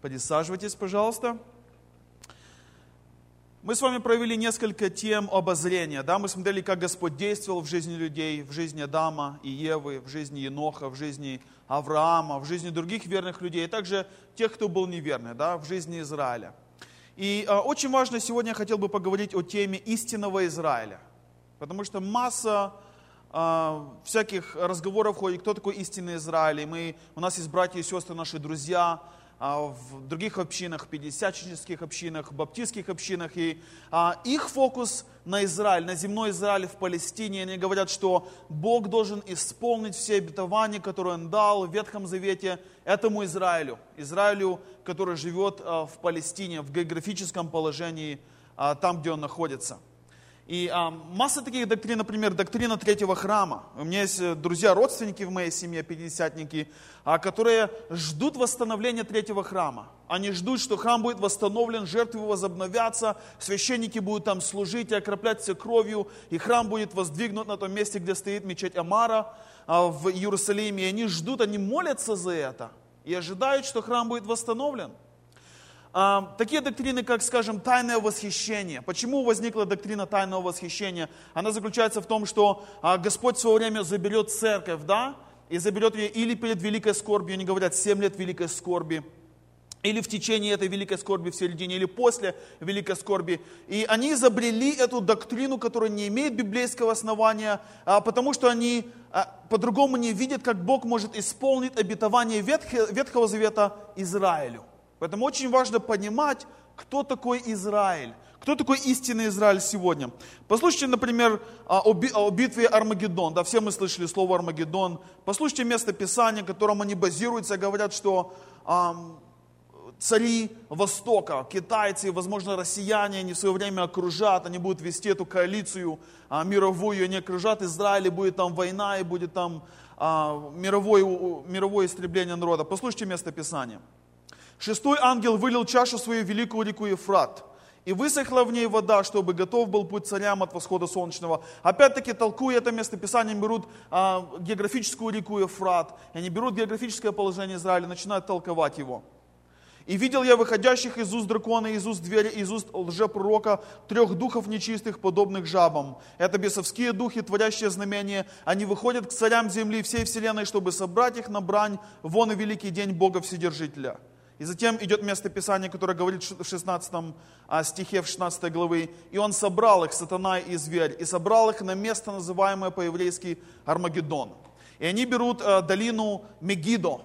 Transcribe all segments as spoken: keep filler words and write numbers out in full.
Присаживайтесь, пожалуйста. Мы с вами провели несколько тем обозрения. Да? Мы смотрели, как Господь действовал в жизни людей, в жизни Адама и Евы, в жизни Еноха, в жизни Авраама, в жизни других верных людей, а также тех, кто был неверный, да? В жизни Израиля. И а, очень важно сегодня я хотел бы поговорить о теме истинного Израиля. Потому что масса а, всяких разговоров ходит, кто такой истинный Израиль. И мы, у нас есть братья и сестры, наши друзья, в других общинах, пятидесятнических общинах, баптистских общинах. И а, их фокус на Израиль, на земной Израиль в Палестине. Они говорят, что Бог должен исполнить все обетования, которые Он дал в Ветхом Завете этому Израилю. Израилю, который живет а, в Палестине, в географическом положении, а, там, где он находится. И а, масса таких доктрин, например, доктрина третьего храма. У меня есть друзья, родственники в моей семье, пятидесятники, а, которые ждут восстановления третьего храма. Они ждут, что храм будет восстановлен, жертвы возобновятся, священники будут там служить и окропляться кровью, и храм будет воздвигнут на том месте, где стоит мечеть Амара а, в Иерусалиме. И они ждут, они молятся за это и ожидают, что храм будет восстановлен. А, такие доктрины, как, скажем, тайное восхищение. Почему возникла доктрина тайного восхищения? Она заключается в том, что а, Господь в свое время заберет церковь, да, и заберет ее или перед великой скорбью, они говорят, семь лет великой скорби, или в течение этой великой скорби в середине, или после великой скорби. И они изобрели эту доктрину, которая не имеет библейского основания, а, потому что они а, по-другому не видят, как Бог может исполнить обетование Ветхого, Ветхого Завета Израилю. Поэтому очень важно понимать, кто такой Израиль, кто такой истинный Израиль сегодня. Послушайте, например, о битве Армагеддон. Да, все мы слышали слово Армагеддон. Послушайте место Писания, в котором они базируются, говорят, что а, цари Востока, китайцы, возможно, россияне, они в свое время окружат, они будут вести эту коалицию а, мировую, они окружат Израиль, и будет там война, и будет там а, мировое, мировое истребление народа. Послушайте место Писания. Шестой ангел вылил чашу свою в великую реку Ефрат, и высохла в ней вода, чтобы готов был путь царям от восхода солнечного. Опять-таки, толкуя это местописание, берут а, географическую реку Ефрат, и они берут географическое положение Израиля и начинают толковать его. «И видел я выходящих из уст дракона, из уст зверя, из уст лжепророка, трех духов нечистых, подобных жабам. Это бесовские духи, творящие знамения. Они выходят к царям земли и всей вселенной, чтобы собрать их на брань, вон и великий день Бога Вседержителя». И затем идет место Писания, которое говорит в шестнадцатом стихе, в шестнадцатой главы. «И он собрал их, сатана и зверь, и собрал их на место, называемое по-еврейски Армагеддон. И они берут э, долину Мегидо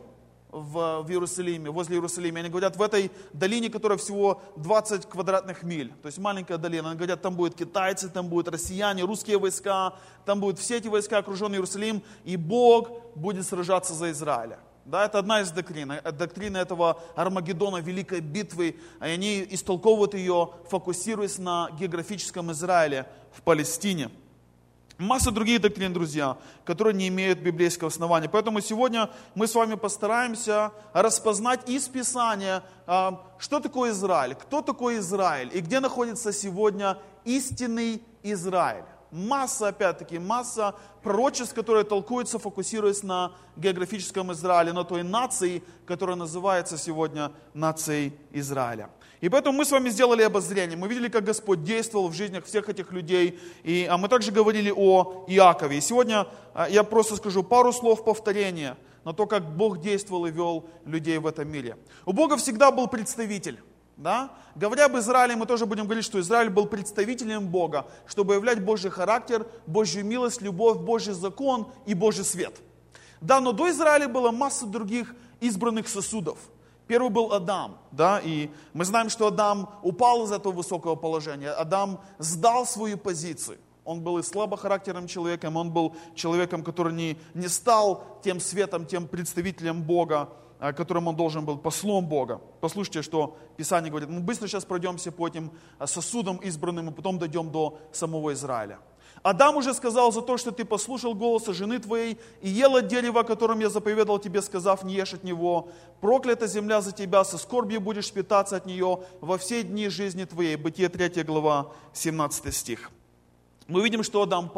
в, в Иерусалиме, возле Иерусалима. И они говорят, в этой долине, которая всего двадцать квадратных миль, то есть маленькая долина, они говорят, там будут китайцы, там будут россияне, русские войска, там будут все эти войска, окруженный Иерусалим, и Бог будет сражаться за Израиля». Да, это одна из доктрин, доктрина этого Армагеддона, великой битвы, и они истолковывают ее, фокусируясь на географическом Израиле в Палестине. Масса других доктрин, друзья, которые не имеют библейского основания. Поэтому сегодня мы с вами постараемся распознать из Писания, что такое Израиль, кто такой Израиль и где находится сегодня истинный Израиль. Масса, опять-таки, масса пророчеств, которые толкуются, фокусируясь на географическом Израиле, на той нации, которая называется сегодня нацией Израиля. И поэтому мы с вами сделали обозрение. Мы видели, как Господь действовал в жизнях всех этих людей. И, а мы также говорили о Иакове. И сегодня я просто скажу пару слов повторения на то, как Бог действовал и вел людей в этом мире. У Бога всегда был представитель. Да? Говоря об Израиле, мы тоже будем говорить, что Израиль был представителем Бога, чтобы являть Божий характер, Божью милость, любовь, Божий закон и Божий свет. Да, но до Израиля была масса других избранных сосудов. Первый был Адам, да, и мы знаем, что Адам упал из этого высокого положения. Адам сдал свою позицию. Он был и слабохарактерным человеком, он был человеком, который не, не стал тем светом, тем представителем Бога, которым он должен был, послом Бога. Послушайте, что Писание говорит. Мы быстро сейчас пройдемся по этим сосудам избранным, и потом дойдем до самого Израиля. Адам уже сказал: за то, что ты послушал голоса жены твоей и ел от дерева, о котором я заповедал тебе, сказав, не ешь от него. Проклята земля за тебя, со скорбью будешь питаться от нее во все дни жизни твоей. Бытие третья глава, семнадцатый стих. Мы видим, что Адам пал.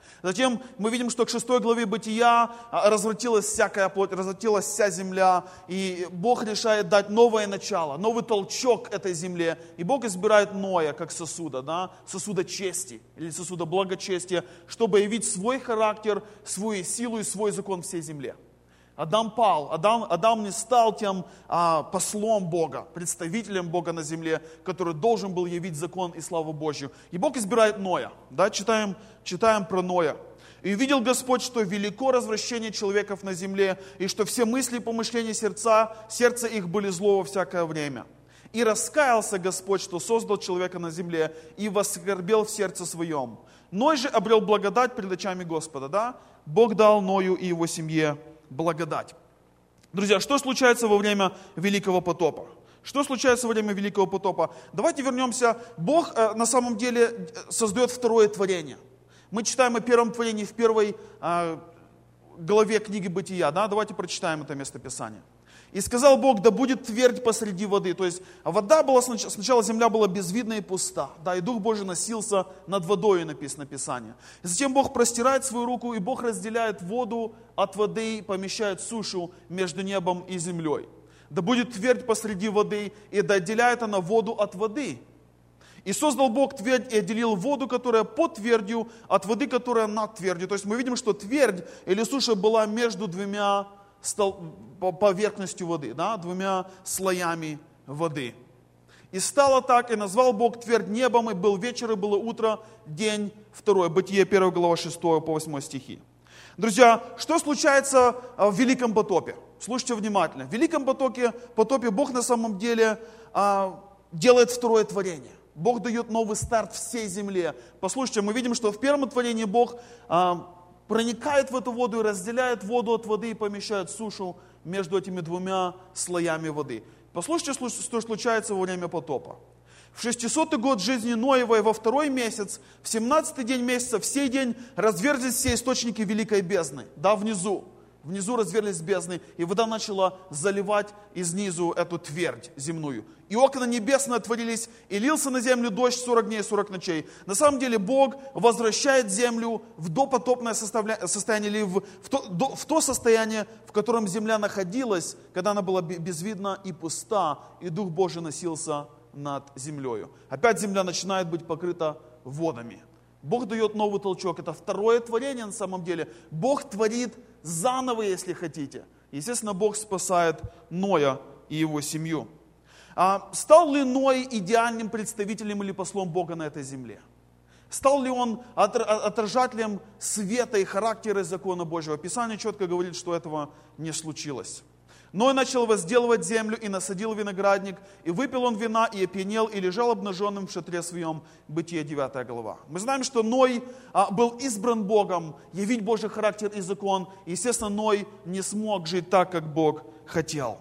Затем мы видим, что к шестой главе Бытия развратилась всякая плоть, развратилась вся земля, и Бог решает дать новое начало, новый толчок этой земле. И Бог избирает Ноя как сосуда, да, сосуда чести или сосуда благочестия, чтобы явить свой характер, свою силу и свой закон всей земле. Адам пал, Адам, Адам не стал тем а, послом Бога, представителем Бога на земле, который должен был явить закон и славу Божью. И Бог избирает Ноя. Да, читаем, читаем про Ноя. «И увидел Господь, что велико развращение человеков на земле, и что все мысли и помышления сердца, сердца их были зло во всякое время. И раскаялся Господь, что создал человека на земле, и воскорбел в сердце своем. Ной же обрел благодать пред очами Господа». Да? Бог дал Ною и его семье благодать. Друзья, что случается во время Великого потопа? Что случается во время Великого потопа? Давайте вернемся. Бог э, на самом деле создает второе творение. Мы читаем о первом творении в первой э, главе книги Бытия. Да? Давайте прочитаем это местописание. «И сказал Бог, да будет твердь посреди воды». То есть вода была, сначала земля была безвидна и пуста. Да, и Дух Божий носился над водой, написано Писание. И затем Бог простирает свою руку, и Бог разделяет воду от воды, помещает сушу между небом и землей. «Да будет твердь посреди воды, и да отделяет она воду от воды». И создал Бог твердь и отделил воду, которая под твердью, от воды, которая над твердью. То есть мы видим, что твердь или суша была между двумя поверхностью воды, да, двумя слоями воды. «И стало так, и назвал Бог твердь небом, и был вечер, и было утро, день второй». Бытие первая глава шестого по восьмой стихи. Друзья, что случается в Великом потопе? Слушайте внимательно. В Великом потопе, потопе Бог на самом деле а, делает второе творение. Бог дает новый старт всей земле. Послушайте, мы видим, что в первом творении Бог а, проникает в эту воду и разделяет воду от воды и помещает сушу между этими двумя слоями воды. Послушайте, что случается во время потопа. В шестисотый год жизни Ноевой во второй месяц, в семнадцатый день месяца, в сей день разверзлись все источники великой бездны. Да, внизу. Внизу разверзлись бездны, и вода начала заливать изнизу эту твердь земную. И окна небесные отворились, и лился на землю дождь сорок дней и сорок ночей. На самом деле Бог возвращает землю в допотопное состояние, или в, в, то, до, в то состояние, в котором земля находилась, когда она была безвидна и пуста, и Дух Божий носился над землею. Опять земля начинает быть покрыта водами. Бог дает новый толчок. Это второе творение на самом деле. Бог творит заново, если хотите. Естественно, Бог спасает Ноя и его семью. А стал ли Ной идеальным представителем или послом Бога на этой земле? Стал ли он отражателем света и характера и закона Божьего? Писание четко говорит, что этого не случилось. Ной начал возделывать землю и насадил виноградник, и выпил он вина, и опьянел, и лежал обнаженным в шатре своем. Бытие девятая глава. Мы знаем, что Ной а, был избран Богом, явить Божий характер и закон. И, естественно, Ной не смог жить так, как Бог хотел.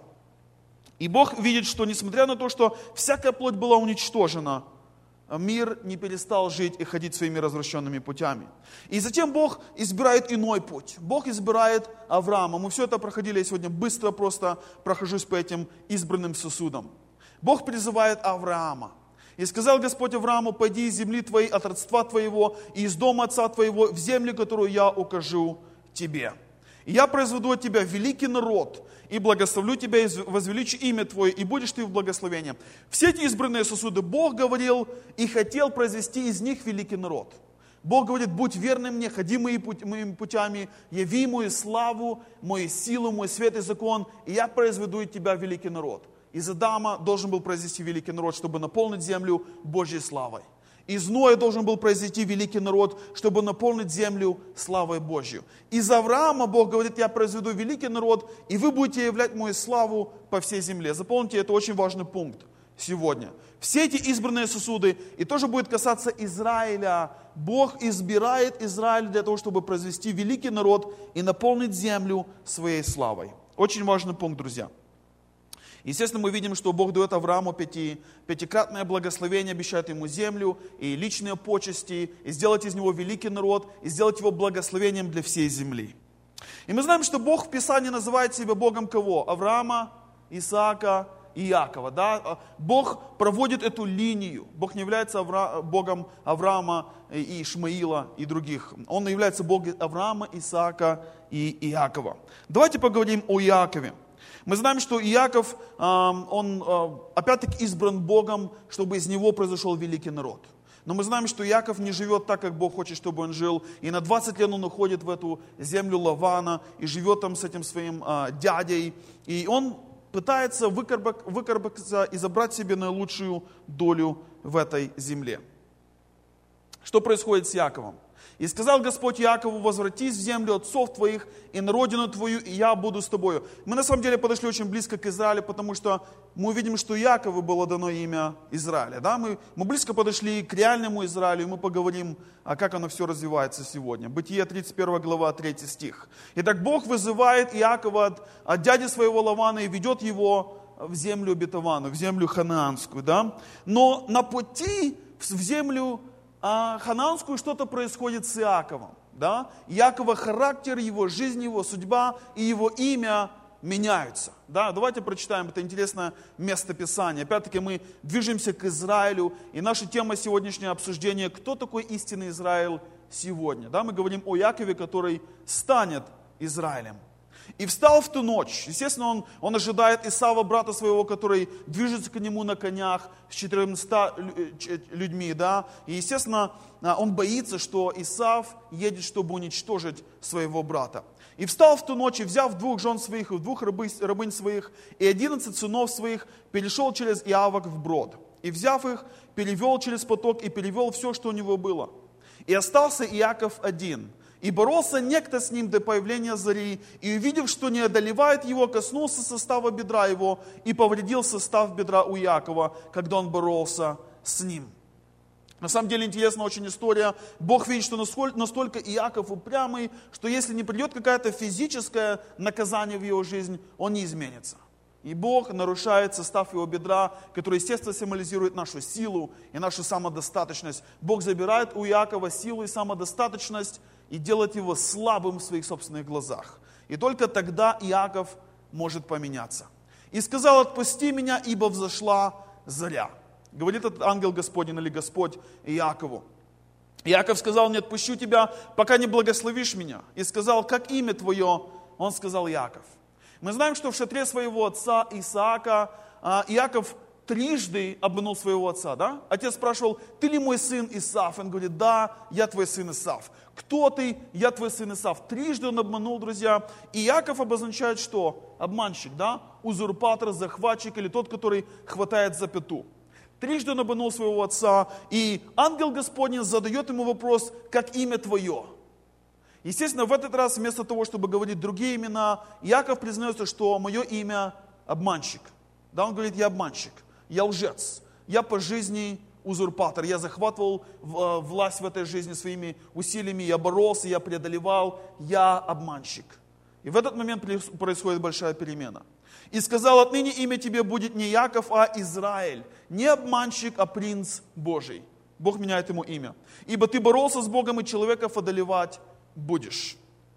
И Бог видит, что несмотря на то, что всякая плоть была уничтожена, мир не перестал жить и ходить своими развращенными путями. И затем Бог избирает иной путь. Бог избирает Авраама. Мы все это проходили, я сегодня быстро просто прохожусь по этим избранным сосудам. Бог призывает Авраама. «И сказал Господь Аврааму, пойди из земли твоей, от родства твоего, и из дома отца твоего, в землю, которую я укажу тебе. И я произведу от тебя великий народ, и благословлю тебя, и возвеличу имя твое, и будешь ты в благословении». Все эти избранные сосуды Бог говорил и хотел произвести из них великий народ. Бог говорит: будь верным мне, ходи моими путями, яви мою славу, мою силу, мой свет и закон, и я произведу из тебя великий народ. Из Адама должен был произвести великий народ, чтобы наполнить землю Божьей славой. Из Ноя должен был произойти великий народ, чтобы наполнить землю славой Божью. Из Авраама Бог говорит: я произведу великий народ, и вы будете являть мою славу по всей земле. Запомните, это очень важный пункт сегодня. Все эти избранные сосуды, и тоже будет касаться Израиля. Бог избирает Израиль для того, чтобы произвести великий народ и наполнить землю своей славой. Очень важный пункт, друзья. Естественно, мы видим, что Бог дает Аврааму пяти, пятикратное благословение, обещает ему землю и личные почести, и сделать из него великий народ, и сделать его благословением для всей земли. И мы знаем, что Бог в Писании называет себя Богом кого? Авраама, Исаака Иакова. Да? Бог проводит эту линию. Бог не является Авра... Богом Авраама и Ишмаила и других. Он является Богом Авраама, Исаака и Иакова. Давайте поговорим о Иакове. Мы знаем, что Иаков, он опять-таки избран Богом, чтобы из него произошел великий народ. Но мы знаем, что Иаков не живет так, как Бог хочет, чтобы он жил. И на двадцать лет он уходит в эту землю Лавана и живет там с этим своим а, дядей. И он пытается выкарабкаться и забрать себе наилучшую долю в этой земле. Что происходит с Иаковом? «И сказал Господь Иакову, возвратись в землю отцов твоих и на родину твою, и я буду с тобою». Мы на самом деле подошли очень близко к Израилю, потому что мы увидим, что Иакову было дано имя Израиля. Да? Мы, мы близко подошли к реальному Израилю, и мы поговорим, а как оно все развивается сегодня. Бытие тридцать первая глава, третий стих. «Итак, Бог вызывает Иакова от, от дяди своего Лавана и ведет его в землю обетованную, в землю ханаанскую. Да? Но на пути в землю А ханаанскую что-то происходит с Иаковом. Да? Иакова характер, его жизнь, его судьба и его имя меняются. Да? Давайте прочитаем это интересное местописание. Опять-таки мы движемся к Израилю, и наша тема сегодняшнего обсуждения, кто такой истинный Израиль сегодня. Да? Мы говорим о Иакове, который станет Израилем. «И встал в ту ночь». Естественно, он, он ожидает Исава, брата своего, который движется к нему на конях с четырьмястами людьми. Да? И, естественно, он боится, что Исав едет, чтобы уничтожить своего брата. «И встал в ту ночь, и взяв двух жен своих, и двух рабы, рабынь своих, и одиннадцать сынов своих, перешел через Иавок вброд. И, взяв их, перевел через поток, и перевел все, что у него было. И остался Иаков один». И боролся некто с ним до появления зари, и увидев, что не одолевает его, коснулся состава бедра его и повредил состав бедра у Иакова, когда он боролся с ним. На самом деле интересная очень история. Бог видит, что настолько Иаков упрямый, что если не придет какое-то физическое наказание в его жизнь, он не изменится. И Бог нарушает состав его бедра, который, естественно, символизирует нашу силу и нашу самодостаточность. Бог забирает у Иакова силу и самодостаточность и делает его слабым в своих собственных глазах. И только тогда Иаков может поменяться. «И сказал, отпусти меня, ибо взошла заря». Говорит этот ангел Господень или Господь Иакову. Иаков сказал, не отпущу тебя, пока не благословишь меня. И сказал, как имя твое? Он сказал, Иаков. Мы знаем, что в шатре своего отца Исаака Иаков трижды обманул своего отца. Да? Отец спрашивал, ты ли мой сын Исав? Он говорит, да, я твой сын Исав. Кто ты? Я твой сын Исав. Трижды он обманул, друзья. И Иаков обозначает что? Обманщик, да? Узурпатор, захватчик или тот, который хватает за пяту. Трижды он обманул своего отца. И ангел Господень задает ему вопрос, как имя твое? Естественно, в этот раз вместо того, чтобы говорить другие имена, Иаков признается, что мое имя обманщик. Да, он говорит, я обманщик, я лжец, я по жизни узурпатор, я захватывал власть в этой жизни своими усилиями, я боролся, я преодолевал, я обманщик. И в этот момент происходит большая перемена. И сказал, отныне имя тебе будет не Иаков, а Израиль, не обманщик, а принц Божий. Бог меняет ему имя. Ибо ты боролся с Богом и человеков одолевать будешь.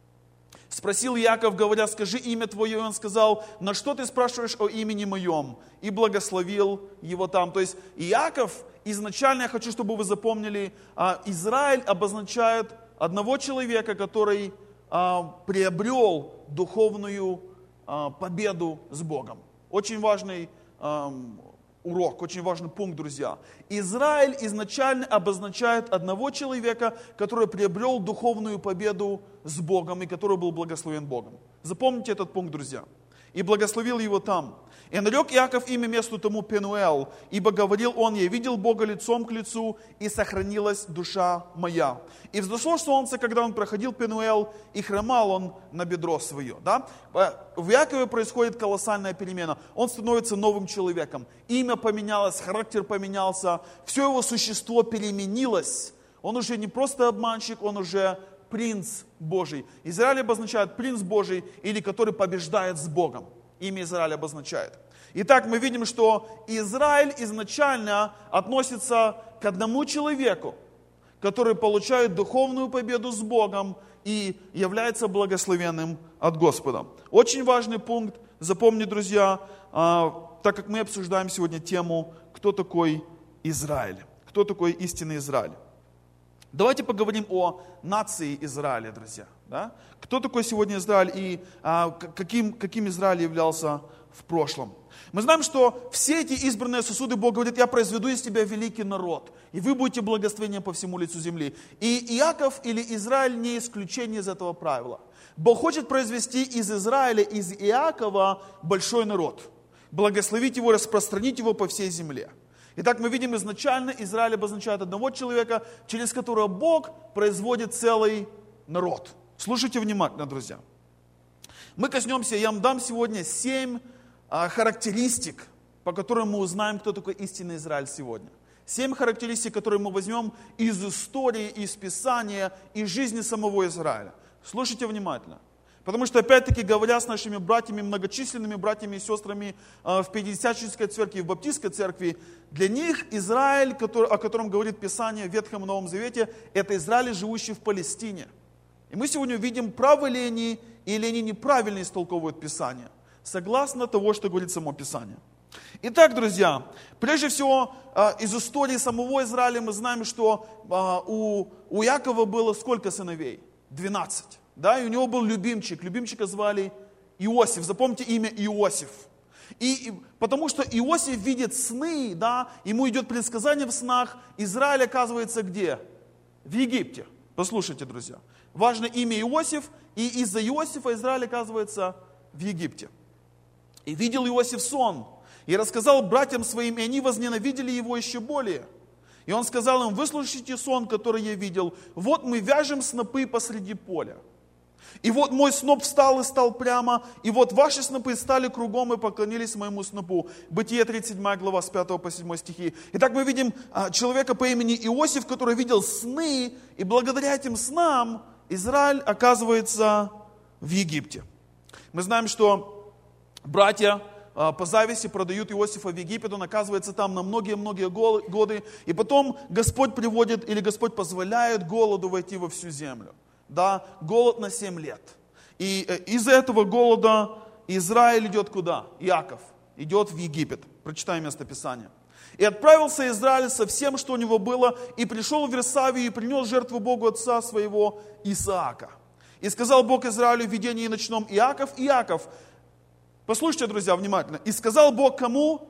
Спросил Иаков, говоря, скажи имя твое, и он сказал, на что ты спрашиваешь о имени моем? И благословил его там. То есть Иаков, изначально, я хочу, чтобы вы запомнили, Израиль обозначает одного человека, который приобрел духовную победу с Богом. Очень важный урок, очень важный пункт, друзья. Израиль изначально обозначает одного человека, который приобрел духовную победу с Богом и который был благословен Богом. Запомните этот пункт, друзья. И благословил его там. И нарек Иаков имя месту тому Пенуэл, ибо говорил он, я видел Бога лицом к лицу, и сохранилась душа моя. И взошло солнце, когда он проходил Пенуэл, и хромал он на бедро свое. Да? В Иакове происходит колоссальная перемена. Он становится новым человеком. Имя поменялось, характер поменялся, все его существо переменилось. Он уже не просто обманщик, он уже принц Божий. Израиль обозначает принц Божий, или который побеждает с Богом. Имя Израиль обозначает. Итак, мы видим, что Израиль изначально относится к одному человеку, который получает духовную победу с Богом и является благословенным от Господа. Очень важный пункт, запомни, друзья, так как мы обсуждаем сегодня тему, кто такой Израиль, кто такой истинный Израиль. Давайте поговорим о нации Израиля, друзья. Да? Кто такой сегодня Израиль и а, каким, каким Израиль являлся в прошлом. Мы знаем, что все эти избранные сосуды, Бог говорит, я произведу из тебя великий народ, и вы будете благословением по всему лицу земли. И Иаков или Израиль не исключение из этого правила. Бог хочет произвести из Израиля, из Иакова большой народ, благословить его, распространить его по всей земле. Итак, мы видим изначально, Израиль обозначает одного человека, через которого Бог производит целый народ. Слушайте внимательно, друзья. Мы коснемся, я вам дам сегодня семь а, характеристик, по которым мы узнаем, кто такой истинный Израиль сегодня. Семь характеристик, которые мы возьмем из истории, из Писания, из жизни самого Израиля. Слушайте внимательно. Потому что, опять-таки, говоря с нашими братьями, многочисленными братьями и сестрами в Пятидесятнической церкви и в Баптистской церкви, для них Израиль, который, о котором говорит Писание в Ветхом и Новом Завете, это Израиль, живущий в Палестине. И мы сегодня увидим, правы ли они или они неправильно истолковывают Писание, согласно того, что говорит само Писание. Итак, друзья, прежде всего, из истории самого Израиля мы знаем, что у, у Иакова было сколько сыновей? двенадцать. Да, и у него был любимчик, любимчика звали Иосиф, запомните имя Иосиф. И, и потому что Иосиф видит сны, да, ему идет предсказание в снах, Израиль оказывается где? В Египте. Послушайте, друзья, важно имя Иосиф, и из-за Иосифа Израиль оказывается в Египте. И видел Иосиф сон, и рассказал братьям своим, и они возненавидели его еще более. И он сказал им, выслушайте сон, который я видел, вот мы вяжем снопы посреди поля. И вот мой сноп встал и стал прямо, и вот ваши снопы стали кругом и поклонились моему снопу. Бытие тридцать седьмая глава с пятого по седьмой стихи. Итак, мы видим человека по имени Иосиф, который видел сны, и благодаря этим снам Израиль оказывается в Египте. Мы знаем, что братья по зависти продают Иосифа в Египет, он оказывается там на многие-многие годы, и потом Господь приводит, или Господь позволяет голоду войти во всю землю. Да, голод на семь лет. И из-за этого голода Израиль идет куда? Иаков идет в Египет. Прочитаем место Писания. И отправился Израиль со всем, что у него было, и пришел в Версавию, и принес жертву Богу отца своего Исаака. И сказал Бог Израилю в видении ночном: Иаков, Иаков. Послушайте, друзья, внимательно. И сказал Бог кому?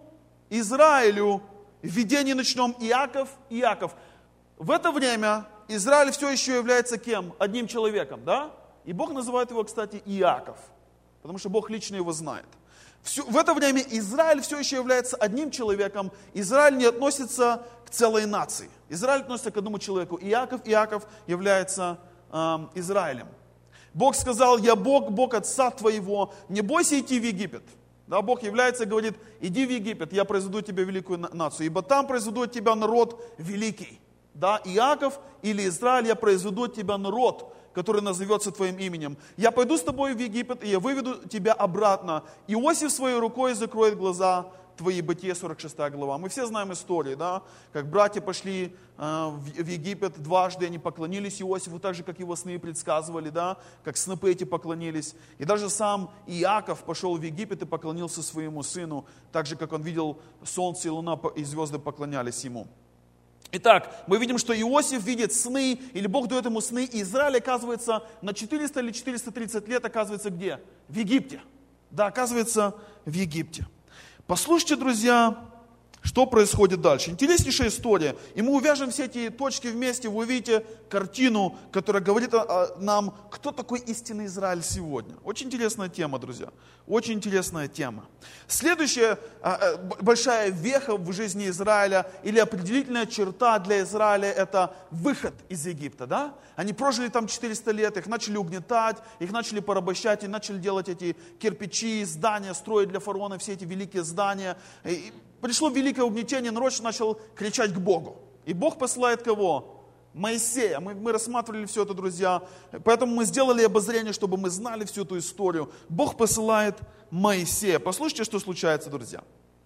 Израилю в видении ночном: Иаков, Иаков. В это время Израиль все еще является кем? Одним человеком, да? И Бог называет его, кстати, Иаков, потому что Бог лично его знает. В это время Израиль все еще является одним человеком. Израиль не относится к целой нации. Израиль относится к одному человеку. Иаков, Иаков является э, Израилем. Бог сказал: я Бог, Бог отца твоего, не бойся идти в Египет. Да, Бог является и говорит: иди в Египет, я произведу тебе великую нацию, ибо там произведу от тебя народ великий. Да, Иаков или Израиль, я произведу от тебя народ, который назовется твоим именем. Я пойду с тобой в Египет, и я выведу тебя обратно. Иосиф своей рукой закроет глаза твои. Бытие сорок шестая глава. Мы все знаем истории, да, как братья пошли э, в, в Египет дважды, они поклонились Иосифу, так же, как его сны предсказывали, да, как снопы эти поклонились. И даже сам Иаков пошел в Египет и поклонился своему сыну, так же, как он видел солнце и луна и звезды поклонялись ему. Итак, мы видим, что Иосиф видит сны, или Бог дает ему сны, и Израиль оказывается на четыреста или четыреста тридцать лет, оказывается где? В Египте. Да, оказывается в Египте. Послушайте, друзья, что происходит дальше. Интереснейшая история. И мы увяжем все эти точки вместе, вы увидите картину, которая говорит нам, кто такой истинный Израиль сегодня. Очень интересная тема, друзья. Очень интересная тема. Следующая большая веха в жизни Израиля, или определительная черта для Израиля, это выход из Египта. Да? Они прожили там четыреста лет, их начали угнетать, их начали порабощать, и начали делать эти кирпичи, здания, строить для фараона все эти великие здания. И пришло великое угнетение, народ начал кричать к Богу. И Бог посылает кого? Моисея. Мы, мы рассматривали все это, друзья. Поэтому мы сделали обозрение, чтобы мы знали всю эту историю. Бог посылает Моисея. Послушайте, что случается, друзья.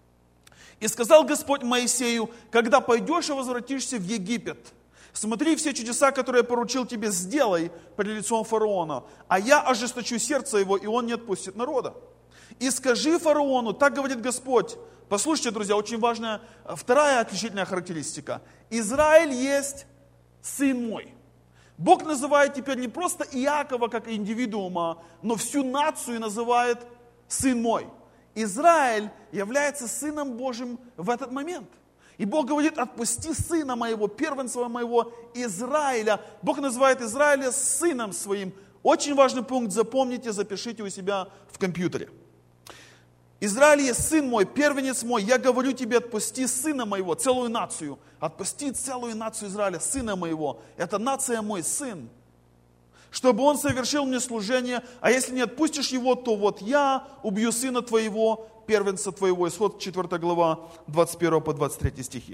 И сказал Господь Моисею: когда пойдешь и возвратишься в Египет, смотри, все чудеса, которые я поручил тебе, сделай пред лицом фараона, а я ожесточу сердце его, и он не отпустит народа. И скажи фараону: так говорит Господь, Послушайте, друзья, очень важная вторая отличительная характеристика. Израиль есть сын мой. Бог называет теперь не просто Иакова как индивидуума, но всю нацию называет сын мой. Израиль является сыном Божьим в этот момент. И Бог говорит: отпусти сына моего, первенца моего Израиля. Бог называет Израиля сыном своим. Очень важный пункт, запомните, запишите у себя в компьютере. Израиль есть сын мой, первенец мой, я говорю тебе, отпусти сына моего, целую нацию. Отпусти целую нацию Израиля, сына моего. Это нация мой сын. Чтобы он совершил мне служение, а если не отпустишь его, то вот я убью сына твоего, первенца твоего. Исход четвёртая глава, двадцать первый по двадцать третий стихи.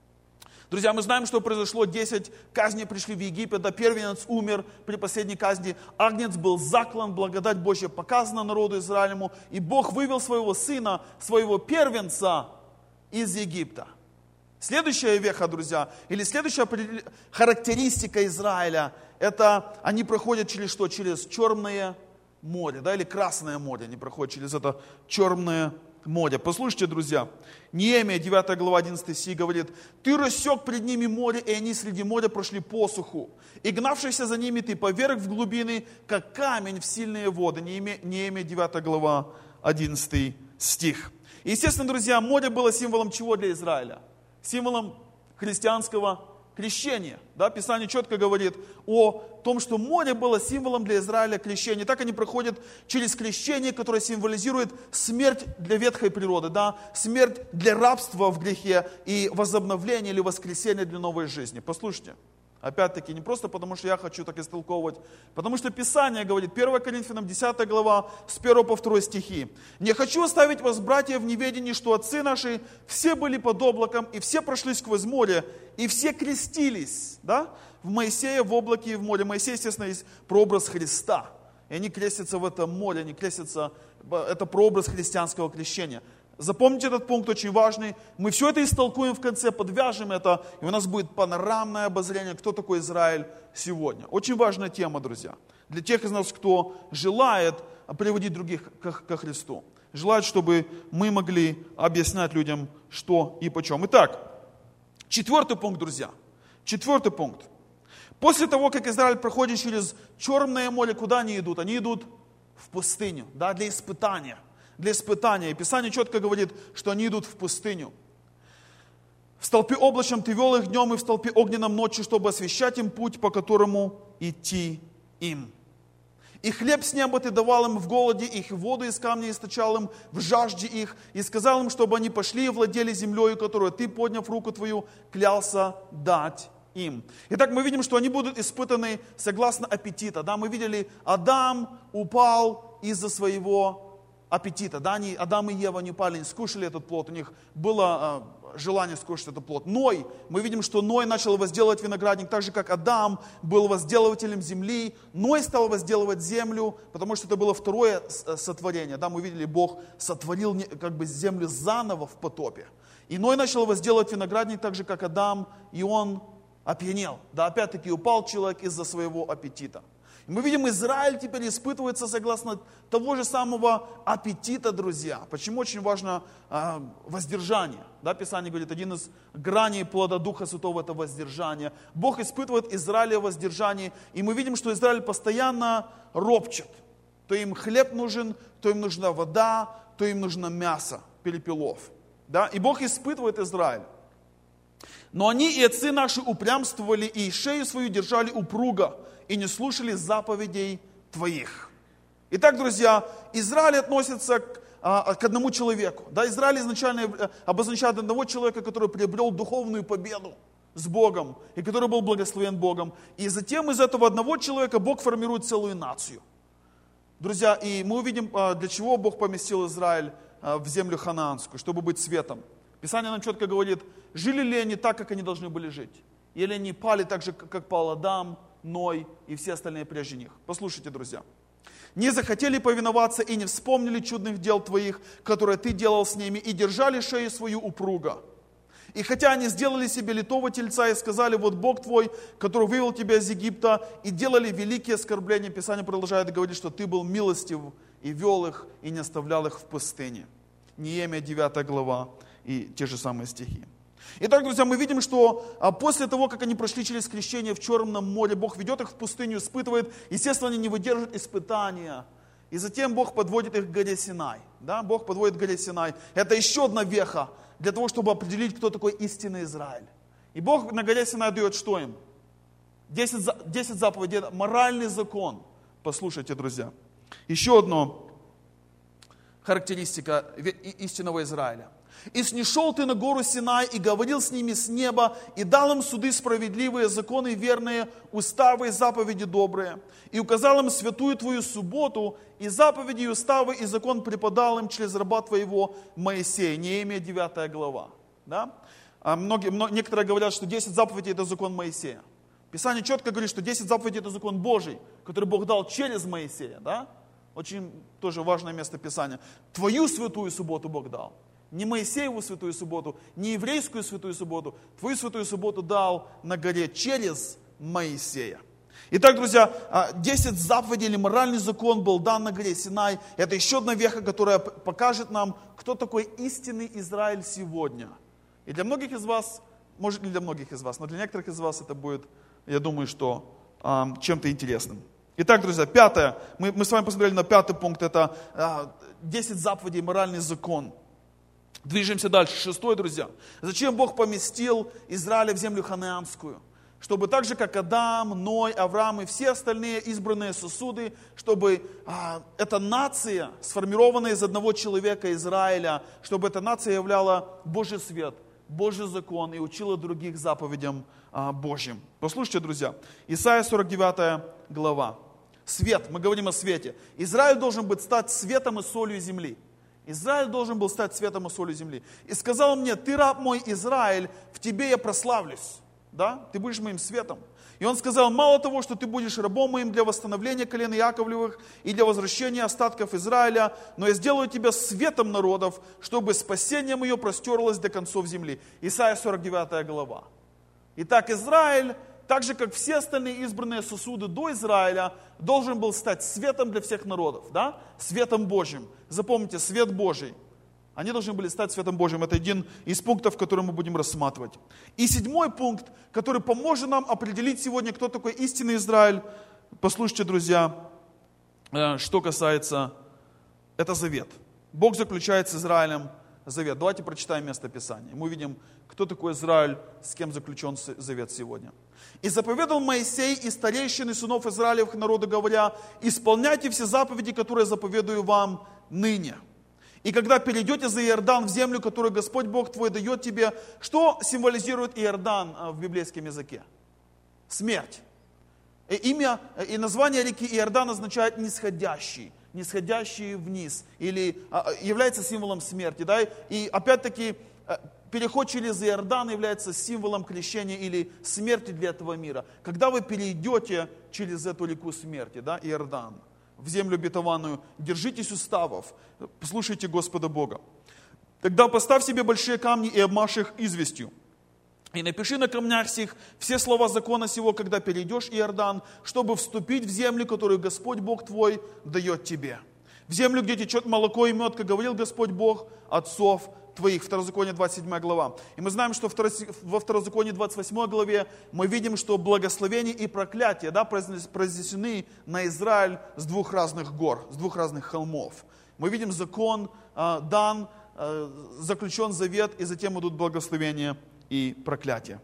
Друзья, мы знаем, что произошло, десять казней пришли в Египет, да, первенец умер при последней казни, агнец был заклан, благодать Божья показана народу Израилему, и Бог вывел своего сына, своего первенца из Египта. Следующая веха, друзья, или следующая характеристика Израиля, это они проходят через что? Через Черное море, да, или Красное море, они проходят через это Черное море. Послушайте, друзья, Неемия, девятая глава, одиннадцатый стих говорит: «Ты рассек пред ними море, и они среди моря прошли посуху, и гнавшийся за ними ты поверг в глубины, как камень в сильные воды». Неемия, девятая глава, одиннадцатый стих. И, естественно, друзья, море было символом чего для Израиля? Символом христианского крещения. Да? Писание четко говорит о том, что море было символом для Израиля крещения. Так они проходят через крещение, которое символизирует смерть для ветхой природы, да? Смерть для рабства в грехе и возобновление или воскресение для новой жизни. Послушайте, опять-таки, не просто потому, что я хочу так истолковывать, потому что Писание говорит, первое Коринфянам, десятая глава, с первого по второй стихи. «Не хочу оставить вас, братья, в неведении, что отцы наши все были под облаком, и все прошли сквозь море, и все крестились». Да? В Моисее, в облаке и в море. Моисей, естественно, есть прообраз Христа. И они крестятся в этом море, они крестятся, это прообраз христианского крещения. Запомните этот пункт, очень важный. Мы все это истолкуем в конце, подвяжем это, и у нас будет панорамное обозрение, кто такой Израиль сегодня. Очень важная тема, друзья. Для тех из нас, кто желает приводить других ко Христу. Желает, чтобы мы могли объяснять людям, что и почем. Итак, четвертый пункт, друзья. Четвертый пункт. После того, как Израиль проходит через Черное море, куда они идут? Они идут в пустыню, да, для испытания. Для испытания. И Писание четко говорит, что они идут в пустыню. В столпе облачном ты вел их днем, и в столпе огненном ночью, чтобы освещать им путь, по которому идти им. И хлеб с неба ты давал им в голоде, их воду из камня источал им в жажде их, и сказал им, чтобы они пошли и владели землею, которую ты, подняв руку твою, клялся дать им. Итак, мы видим, что они будут испытаны согласно аппетита. Да, мы видели, Адам упал из-за своего аппетита. Да, они, Адам и Ева не упали, не скушали этот плод, у них было э, желание скушать этот плод. Ной, мы видим, что Ной начал возделывать виноградник, так же, как Адам был возделывателем земли. Ной стал возделывать землю, потому что это было второе сотворение. Да, мы видели, Бог сотворил как бы землю заново в потопе. И Ной начал возделывать виноградник, так же, как Адам, и он опьянел. Да, опять-таки упал человек из-за своего аппетита. И мы видим, Израиль теперь испытывается согласно того же самого аппетита, друзья. Почему очень важно э, воздержание? Да, Писание говорит, один из граней плода Духа Святого – это воздержание. Бог испытывает Израиля в воздержании, и мы видим, что Израиль постоянно ропчет. То им хлеб нужен, то им нужна вода, то им нужно мясо, перепелов. Да? И Бог испытывает Израиль. Но они и отцы наши упрямствовали, и шею свою держали упруго, и не слушали заповедей твоих. Итак, друзья, Израиль относится к, а, к одному человеку. Да, Израиль изначально обозначает одного человека, который приобрел духовную победу с Богом, и который был благословен Богом. И затем из этого одного человека Бог формирует целую нацию. Друзья, и мы увидим, для чего Бог поместил Израиль в землю ханаанскую, чтобы быть светом. Писание нам четко говорит, жили ли они так, как они должны были жить? Или они пали так же, как пал Адам, Ной и все остальные прежде них. Послушайте, друзья. Не захотели повиноваться и не вспомнили чудных дел твоих, которые ты делал с ними, и держали шею свою упруго. И хотя они сделали себе литого тельца и сказали, вот Бог твой, который вывел тебя из Египта, и делали великие оскорбления, Писание продолжает говорить, что ты был милостив и вел их, и не оставлял их в пустыне. Неемия девятая глава и те же самые стихи. Итак, друзья, мы видим, что после того, как они прошли через крещение в Черном море, Бог ведет их в пустыню, испытывает. Естественно, они не выдержат испытания. И затем Бог подводит их к горе Синай. Да? Бог подводит к горе Синай. Это еще одна веха для того, чтобы определить, кто такой истинный Израиль. И Бог на горе Синай дает что им? Десять, десять заповедей, моральный закон. Послушайте, друзья. Еще одна характеристика истинного Израиля. «И снишел ты на гору Синай, и говорил с ними с неба, и дал им суды справедливые, законы верные, уставы и заповеди добрые, и указал им святую твою субботу, и заповеди, и уставы, и закон преподал им через раба твоего Моисея». Неемия девятая глава. Да? А многие, некоторые говорят, что десять заповедей это закон Моисея. Писание четко говорит, что десять заповедей это закон Божий, который Бог дал через Моисея. Да? Очень тоже важное место Писания. Твою святую субботу Бог дал. Не Моисееву святую субботу, не еврейскую святую субботу. Твою святую субботу дал на горе через Моисея. Итак, друзья, десять заповедей или моральный закон был дан на горе Синай. Это еще одна веха, которая покажет нам, кто такой истинный Израиль сегодня. И для многих из вас, может не для многих из вас, но для некоторых из вас это будет, я думаю, что чем-то интересным. Итак, друзья, пятое. Мы, мы с вами посмотрели на пятый пункт. Это десять заповедей, моральный закон. Движемся дальше. Шестой, друзья. Зачем Бог поместил Израиля в землю ханаанскую? Чтобы так же, как Адам, Ной, Авраам и все остальные избранные сосуды, чтобы а, эта нация, сформированная из одного человека, Израиля, чтобы эта нация являла Божий свет, Божий закон и учила других заповедям а, Божьим. Послушайте, друзья. Исайя сорок девятая глава. Свет. Мы говорим о свете. Израиль должен быть стать светом и солью земли. Израиль должен был стать светом и солью земли. И сказал мне: ты раб мой Израиль, в тебе я прославлюсь. Да? Ты будешь моим светом. И он сказал: мало того, что ты будешь рабом моим для восстановления колен Яковлевых и для возвращения остатков Израиля, но я сделаю тебя светом народов, чтобы спасение мое простерлось до концов земли. Исайя сорок девятая глава. Итак, Израиль, так же как все остальные избранные сосуды до Израиля, должен был стать светом для всех народов, да? Светом Божьим. Запомните, свет Божий. Они должны были стать светом Божьим. Это один из пунктов, который мы будем рассматривать. И седьмой пункт, который поможет нам определить сегодня, кто такой истинный Израиль. Послушайте, друзья, что касается, это завет. Бог заключает с Израилем завет. Давайте прочитаем место Писания. Мы увидим, кто такой Израиль, с кем заключен завет сегодня. «И заповедал Моисей и старейшины сынов Израилевых народа, говоря: исполняйте все заповеди, которые заповедую вам ныне. И когда перейдете за Иордан в землю, которую Господь Бог твой дает тебе». Что символизирует Иордан в библейском языке? Смерть. И имя и название реки Иордан означает нисходящий, нисходящий вниз, или является символом смерти. Да? И опять-таки переход через Иордан является символом крещения или смерти для этого мира. Когда вы перейдете через эту реку смерти, да, Иордан, в землю обетованную, держитесь уставов, послушайте Господа Бога. Тогда поставь себе большие камни и обмажь их известью. И напиши на камнях сих все слова закона сего, когда перейдешь Иордан, чтобы вступить в землю, которую Господь Бог твой дает тебе. В землю, где течет молоко и мед, как говорил Господь Бог отцов твоих. Второзаконие двадцать седьмая глава. И мы знаем, что во Второзаконии двадцать восьмой главе мы видим, что благословение и проклятие, да, произнесены на Израиль с двух разных гор, с двух разных холмов. Мы видим закон э, дан, э, заключен завет, и затем идут благословения и проклятие.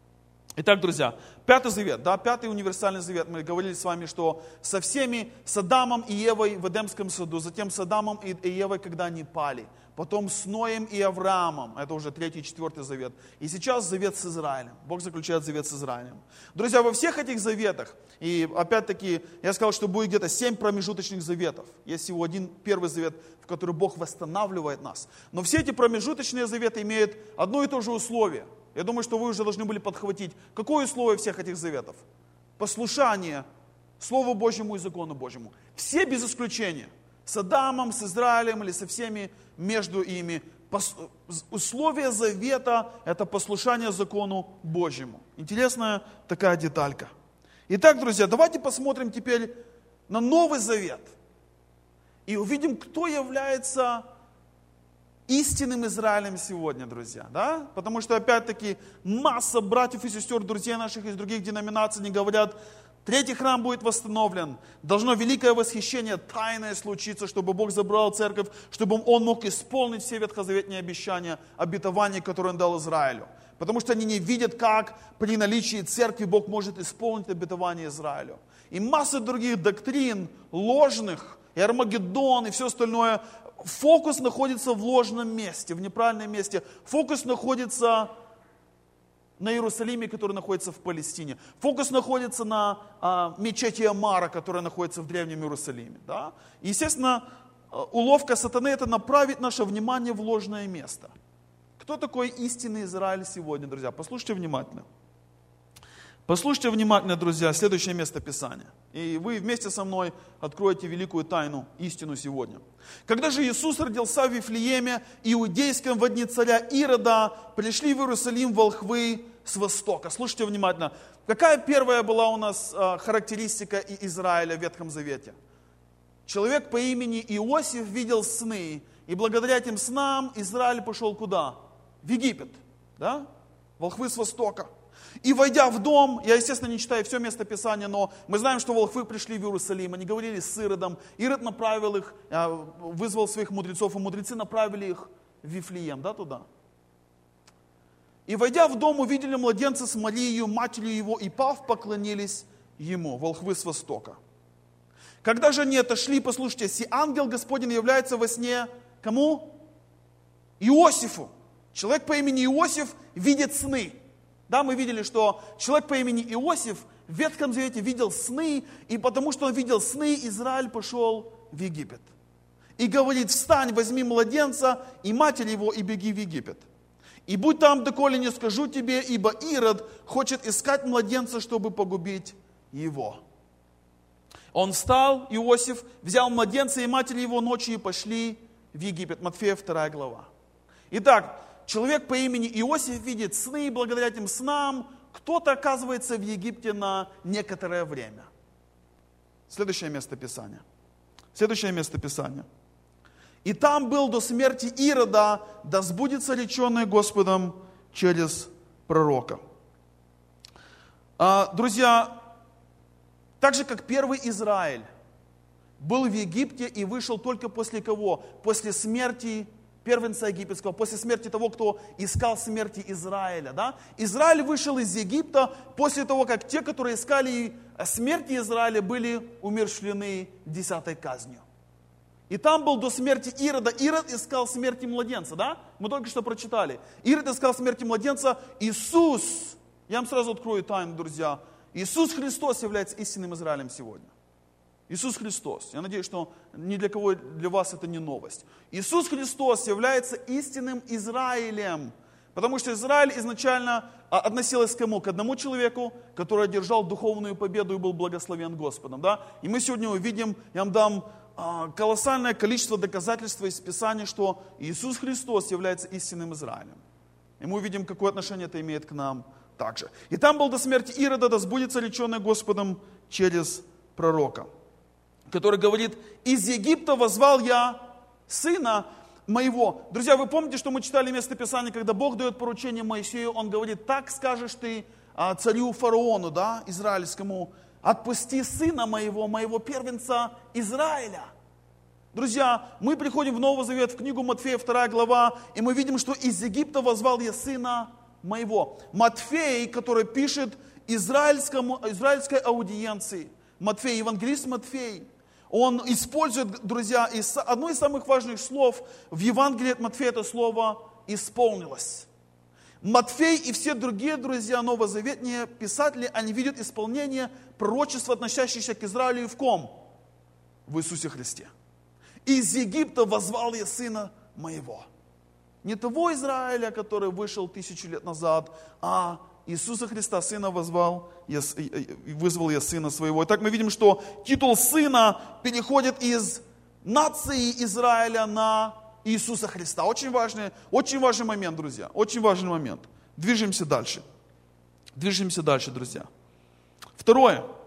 Итак, друзья, пятый завет, да, пятый универсальный завет. Мы говорили с вами, что со всеми, с Адамом и Евой в Эдемском саду, затем с Адамом и Евой, когда они пали, потом с Ноем и Авраамом, это уже третий и четвертый завет. И сейчас завет с Израилем. Бог заключает завет с Израилем. Друзья, во всех этих заветах, и опять-таки, я сказал, что будет где-то семь промежуточных заветов. Есть всего один первый завет, в который Бог восстанавливает нас. Но все эти промежуточные заветы имеют одно и то же условие. Я думаю, что вы уже должны были подхватить. Какое условие всех этих заветов? Послушание Слову Божьему и закону Божьему. Все без исключения. С Адамом, с Израилем или со всеми между ими. Условие завета – это послушание закону Божьему. Интересная такая деталька. Итак, друзья, давайте посмотрим теперь на Новый Завет. И увидим, кто является истинным Израилем сегодня, друзья, да? Потому что, опять-таки, масса братьев и сестер, друзей наших из других деноминаций не говорят, третий храм будет восстановлен, должно великое восхищение, тайное случиться, чтобы Бог забрал церковь, чтобы Он мог исполнить все ветхозаветные обещания, обетования, которые Он дал Израилю. Потому что они не видят, как при наличии церкви Бог может исполнить обетование Израилю. И масса других доктрин, ложных, и Армагеддон, и все остальное. Фокус находится в ложном месте, в неправильном месте. Фокус находится на Иерусалиме, который находится в Палестине. Фокус находится на а, мечети Амара, которая находится в Древнем Иерусалиме. Да? И, естественно, уловка сатаны – это направить наше внимание в ложное место. Кто такой истинный Израиль сегодня, друзья? Послушайте внимательно. Послушайте внимательно, друзья, следующее место Писания. И вы вместе со мной откроете великую тайну, истину сегодня. Когда же Иисус родился в Вифлееме, иудейском во дни царя Ирода, пришли в Иерусалим волхвы с востока. Слушайте внимательно. Какая первая была у нас характеристика Израиля в Ветхом Завете? Человек по имени Иосиф видел сны, и благодаря этим снам Израиль пошел куда? В Египет. Да? Волхвы с востока. И войдя в дом, я, естественно, не читаю все место Писания, но мы знаем, что волхвы пришли в Иерусалим, они говорили с Иродом, Ирод направил их, вызвал своих мудрецов, и мудрецы направили их в Вифлеем, да, туда. И войдя в дом, увидели младенца с Марией, матерью его, и пав поклонились ему, волхвы с востока. Когда же они отошли, послушайте, си ангел Господень является во сне кому? Иосифу. Человек по имени Иосиф видит сны. Да, мы видели, что человек по имени Иосиф в Ветхом Завете видел сны, и потому что он видел сны, Израиль пошел в Египет. И говорит, встань, возьми младенца и матерь его, и беги в Египет. И будь там, доколе не скажу тебе, ибо Ирод хочет искать младенца, чтобы погубить его. Он встал, Иосиф, взял младенца и матерь его ночью и пошли в Египет. Матфея вторая глава. Итак, человек по имени Иосиф видит сны, и благодаря этим снам кто-то оказывается в Египте на некоторое время. Следующее место Писания. Следующее место Писания. И там был до смерти Ирода, да сбудется реченное Господом через пророка. А, друзья, так же как первый Израиль был в Египте и вышел только после кого? После смерти первенца египетского, после смерти того, кто искал смерти Израиля. Да? Израиль вышел из Египта после того, как те, которые искали смерти Израиля, были умерщвлены десятой казнью. И там был до смерти Ирода. Ирод искал смерти младенца, да? Мы только что прочитали. Ирод искал смерти младенца. Иисус, я вам сразу открою тайну, друзья. Иисус Христос является истинным Израилем сегодня. Иисус Христос. Я надеюсь, что ни для кого, для вас это не новость. Иисус Христос является истинным Израилем. Потому что Израиль изначально относился к кому? К одному человеку, который одержал духовную победу и был благословен Господом. Да? И мы сегодня увидим, я вам дам колоссальное количество доказательств из Писания, что Иисус Христос является истинным Израилем. И мы увидим, какое отношение это имеет к нам также. И там был до смерти Ирода, да сбудется реченное Господом через пророка, который говорит, из Египта возвал я сына моего. Друзья, вы помните, что мы читали место Писания, когда Бог дает поручение Моисею, он говорит, так скажешь ты царю фараону, да, израильскому, отпусти сына моего, моего первенца Израиля. Друзья, мы приходим в Новый Завет, в книгу Матфея, вторая глава, и мы видим, что из Египта возвал я сына моего. Матфей, который пишет израильскому, израильской аудиенции, Матфей, евангелист Матфей, он использует, друзья, одно из самых важных слов в Евангелии от Матфея, это слово «исполнилось». Матфей и все другие, друзья, новозаветные писатели, они видят исполнение пророчества, относящихся к Израилю в ком? В Иисусе Христе. Из Египта возвал я сына моего. Не того Израиля, который вышел тысячу лет назад, а Иисуса Христа, сына возвал, вызвал я сына своего. И так мы видим, что титул сына переходит из нации Израиля на Иисуса Христа. Очень важный, очень важный момент, друзья. Очень важный момент. Движемся дальше. Движемся дальше, друзья. Второе.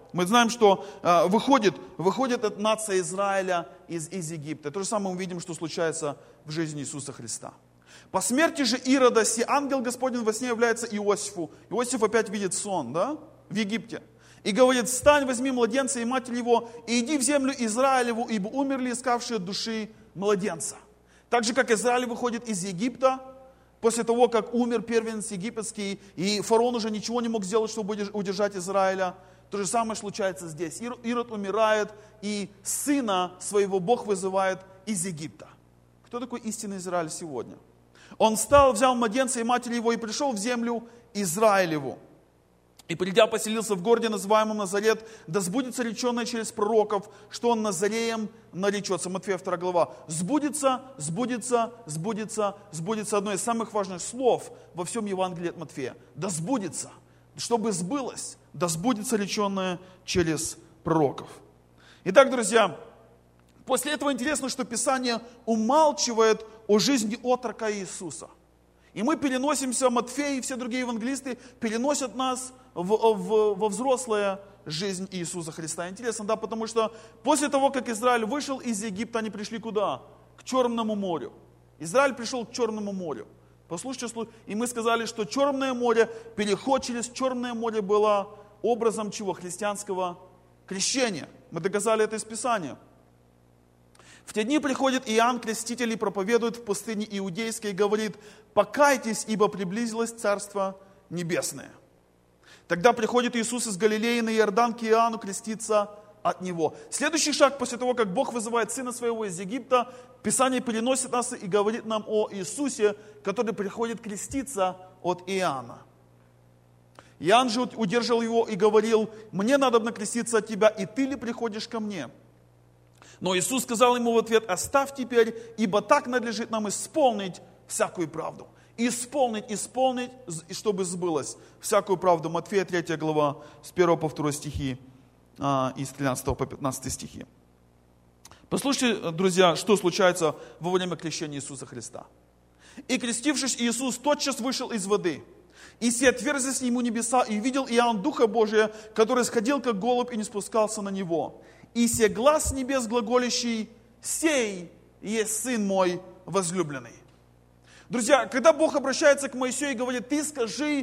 Мы знаем, что э, выходит, выходит эта нация Израиля из, из Египта. То же самое мы видим, что случается в жизни Иисуса Христа. По смерти же Ирода, си ангел Господень во сне является Иосифу. Иосиф опять видит сон, да, в Египте. И говорит: встань, возьми младенца и матерь его, и иди в землю Израилеву, ибо умерли искавшие души младенца. Так же, как Израиль выходит из Египта, после того, как умер первенец египетский, и фараон уже ничего не мог сделать, чтобы удержать Израиля, то же самое случается здесь. Ирод умирает, и сына своего Бог вызывает из Египта. Кто такой истинный Израиль сегодня? Он встал, взял младенца и матери его, и пришел в землю Израилеву. И придя, поселился в городе, называемом Назарет, да сбудется реченное через пророков, что он Назареем наречется. Матфея вторая глава. Сбудется, сбудется, сбудется, сбудется. Одно из самых важных слов во всем Евангелии от Матфея. Да сбудется. Чтобы сбылось, да сбудется реченное через пророков. Итак, друзья, после этого интересно, что Писание умалчивает о жизни отрока Иисуса. И мы переносимся, Матфей и все другие евангелисты переносят нас в, в, во взрослая жизнь Иисуса Христа. Интересно, да, потому что после того, как Израиль вышел из Египта, они пришли куда? К Черному морю. Израиль пришел к Черному морю. Послушайте, и мы сказали, что Черное море, переход через Черное море было образом чего? Христианского крещения. Мы доказали это из Писания. В те дни приходит Иоанн Креститель и проповедует в пустыне Иудейской и говорит: покайтесь, ибо приблизилось Царство Небесное. Тогда приходит Иисус из Галилеи на Иордан к Иоанну креститься от него. Следующий шаг после того, как Бог вызывает Сына Своего из Египта, Писание переносит нас и говорит нам о Иисусе, который приходит креститься от Иоанна. Иоанн же удержал его и говорил: мне надобно креститься от тебя, и ты ли приходишь ко мне? Но Иисус сказал ему в ответ: оставь теперь, ибо так надлежит нам исполнить всякую правду. Исполнить, исполнить, чтобы сбылось всякую правду. Матфея третья глава, с первого по второй стихи, и с тринадцатого по пятнадцатый стихи. Послушайте, друзья, что случается во время крещения Иисуса Христа. И крестившись, Иисус тотчас вышел из воды. И се отверзлись ему небеса, и видел Иоанн Духа Божия, который сходил как голубь и не спускался на него. И се глас с небес глаголящий: сей есть Сын мой возлюбленный. Друзья, когда Бог обращается к Моисею и говорит: ты скажи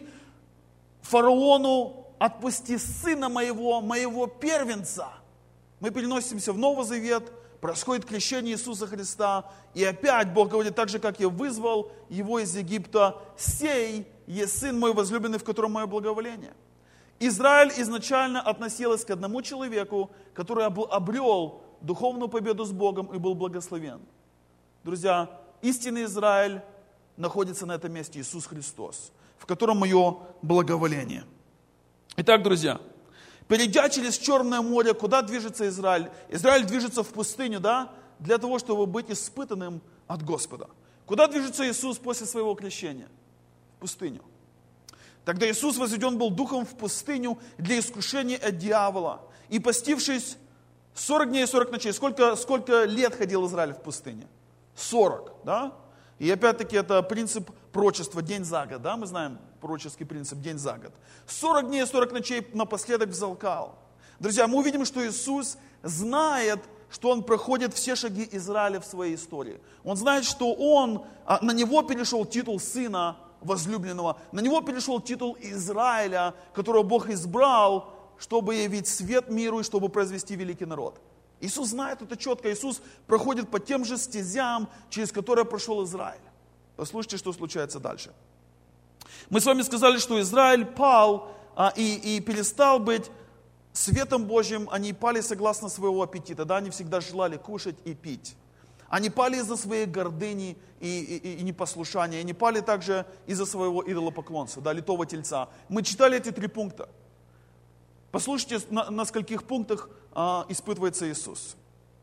фараону: отпусти сына моего, моего первенца. Мы переносимся в Новый Завет, происходит крещение Иисуса Христа, и опять Бог говорит: так же, как я вызвал его из Египта, сей есть Сын мой возлюбленный, в котором мое благоволение. Израиль изначально относился к одному человеку, который обрел духовную победу с Богом и был благословен. Друзья, истинный Израиль находится на этом месте, Иисус Христос, в котором мое благоволение. Итак, друзья, перейдя через Черное море, куда движется Израиль? Израиль движется в пустыню, да, для того, чтобы быть испытанным от Господа. Куда движется Иисус после своего крещения? В пустыню. Тогда Иисус возведен был духом в пустыню для искушения от дьявола. И постившись сорок дней и сорок ночей, сколько, сколько лет ходил Израиль в пустыне? сорок, да? И опять-таки это принцип пророчества день за год, да? Мы знаем пророческий принцип день за год. сорок дней и сорок ночей напоследок взалкал. Друзья, мы увидим, что Иисус знает, что Он проходит все шаги Израиля в своей истории. Он знает, что Он, на Него перешел титул Сына возлюбленного, на Него перешел титул Израиля, которого Бог избрал, чтобы явить свет миру и чтобы произвести великий народ. Иисус знает это четко. Иисус проходит по тем же стезям, через которые прошел Израиль. Послушайте, что случается дальше. Мы с вами сказали, что Израиль пал а, и, и перестал быть светом Божьим. Они пали согласно своего аппетита. Да? Они всегда желали кушать и пить. Они пали из-за своей гордыни и, и, и непослушания. Они пали также из-за своего идолопоклонства, да, литого тельца. Мы читали эти три пункта. Послушайте, на, на скольких пунктах а, испытывается Иисус.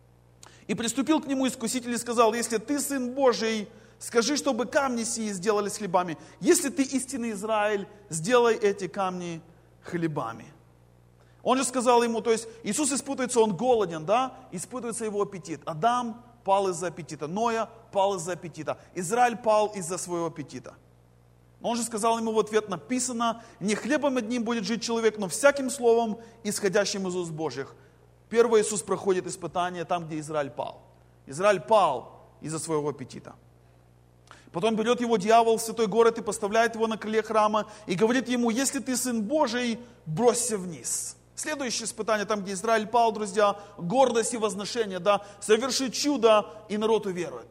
И приступил к нему искуситель и сказал: если ты Сын Божий, скажи, чтобы камни сии сделались хлебами. Если ты истинный Израиль, сделай эти камни хлебами. Он же сказал ему, то есть Иисус испытывается, он голоден, да, испытывается его аппетит. Адам пал из-за аппетита, Ноя пал из-за аппетита, Израиль пал из-за своего аппетита. Но он же сказал ему в ответ: написано, не хлебом одним будет жить человек, но всяким словом, исходящим из уст Божьих. Первый Иисус проходит испытание там, где Израиль пал. Израиль пал из-за своего аппетита. Потом берет его дьявол в святой город и поставляет его на крыле храма и говорит ему: если ты Сын Божий, бросься вниз. Следующее испытание, там, где Израиль пал, друзья, гордость и возношение, да, соверши чудо, и народ уверует.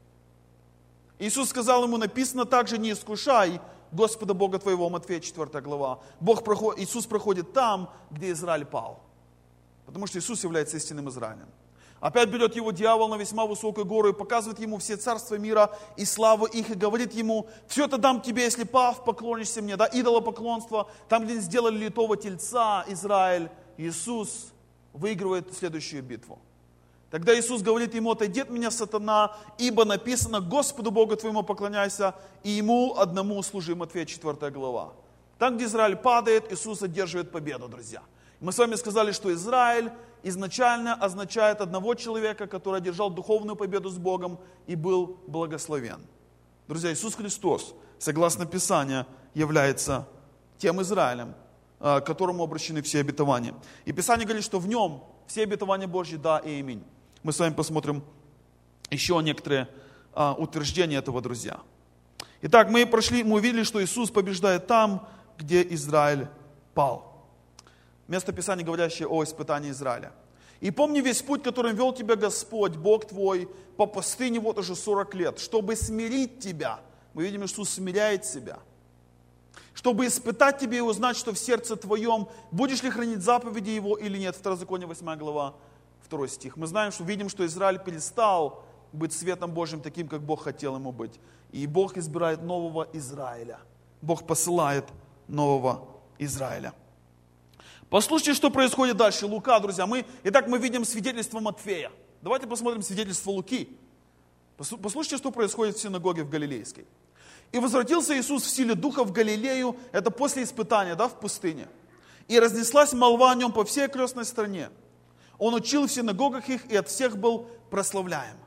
Иисус сказал ему: написано также, не искушай Господа Бога твоего, Матфея четвёртая глава. Бог проход... Иисус проходит там, где Израиль пал. Потому что Иисус является истинным Израилем. Опять берет его дьявол на весьма высокую гору и показывает ему все царства мира и славу их, и говорит ему: все это дам тебе, если пав, поклонишься мне. Да, идолопоклонство, там, где сделали литого тельца, Израиль, Иисус выигрывает следующую битву. Тогда Иисус говорит ему: отойди от меня, сатана, ибо написано, Господу Богу твоему поклоняйся, и Ему одному служи. Матфея четвёртая глава. Там, где Израиль падает, Иисус одерживает победу, друзья. Мы с вами сказали, что Израиль изначально означает одного человека, который одержал духовную победу с Богом и был благословен. Друзья, Иисус Христос, согласно Писанию, является тем Израилем, к которому обращены все обетования. И Писание говорит, что в нем все обетования Божьи да и аминь. Мы с вами посмотрим еще некоторые а, утверждения этого, друзья. Итак, мы прошли, мы увидели, что Иисус побеждает там, где Израиль пал. Место Писания, говорящее о испытании Израиля. И помни весь путь, которым вел тебя Господь, Бог твой, по пустыне вот уже сорок лет, чтобы смирить тебя. Мы видим, что Иисус смиряет себя. Чтобы испытать тебя и узнать, что в сердце твоем, будешь ли хранить заповеди Его или нет. Второзаконие, восьмая глава, второй стих. Мы знаем, что видим, что Израиль перестал быть светом Божьим таким, как Бог хотел ему быть. И Бог избирает нового Израиля. Бог посылает нового Израиля. Послушайте, что происходит дальше. Лука, друзья. Мы, итак, мы видим свидетельство Матфея. Давайте посмотрим свидетельство Луки. Послушайте, что происходит в синагоге в Галилейской. «И возвратился Иисус в силе Духа в Галилею», это после испытания, да, в пустыне. «И разнеслась молва о Нем по всей окрестной стране. Он учил в синагогах их, и от всех был прославляем.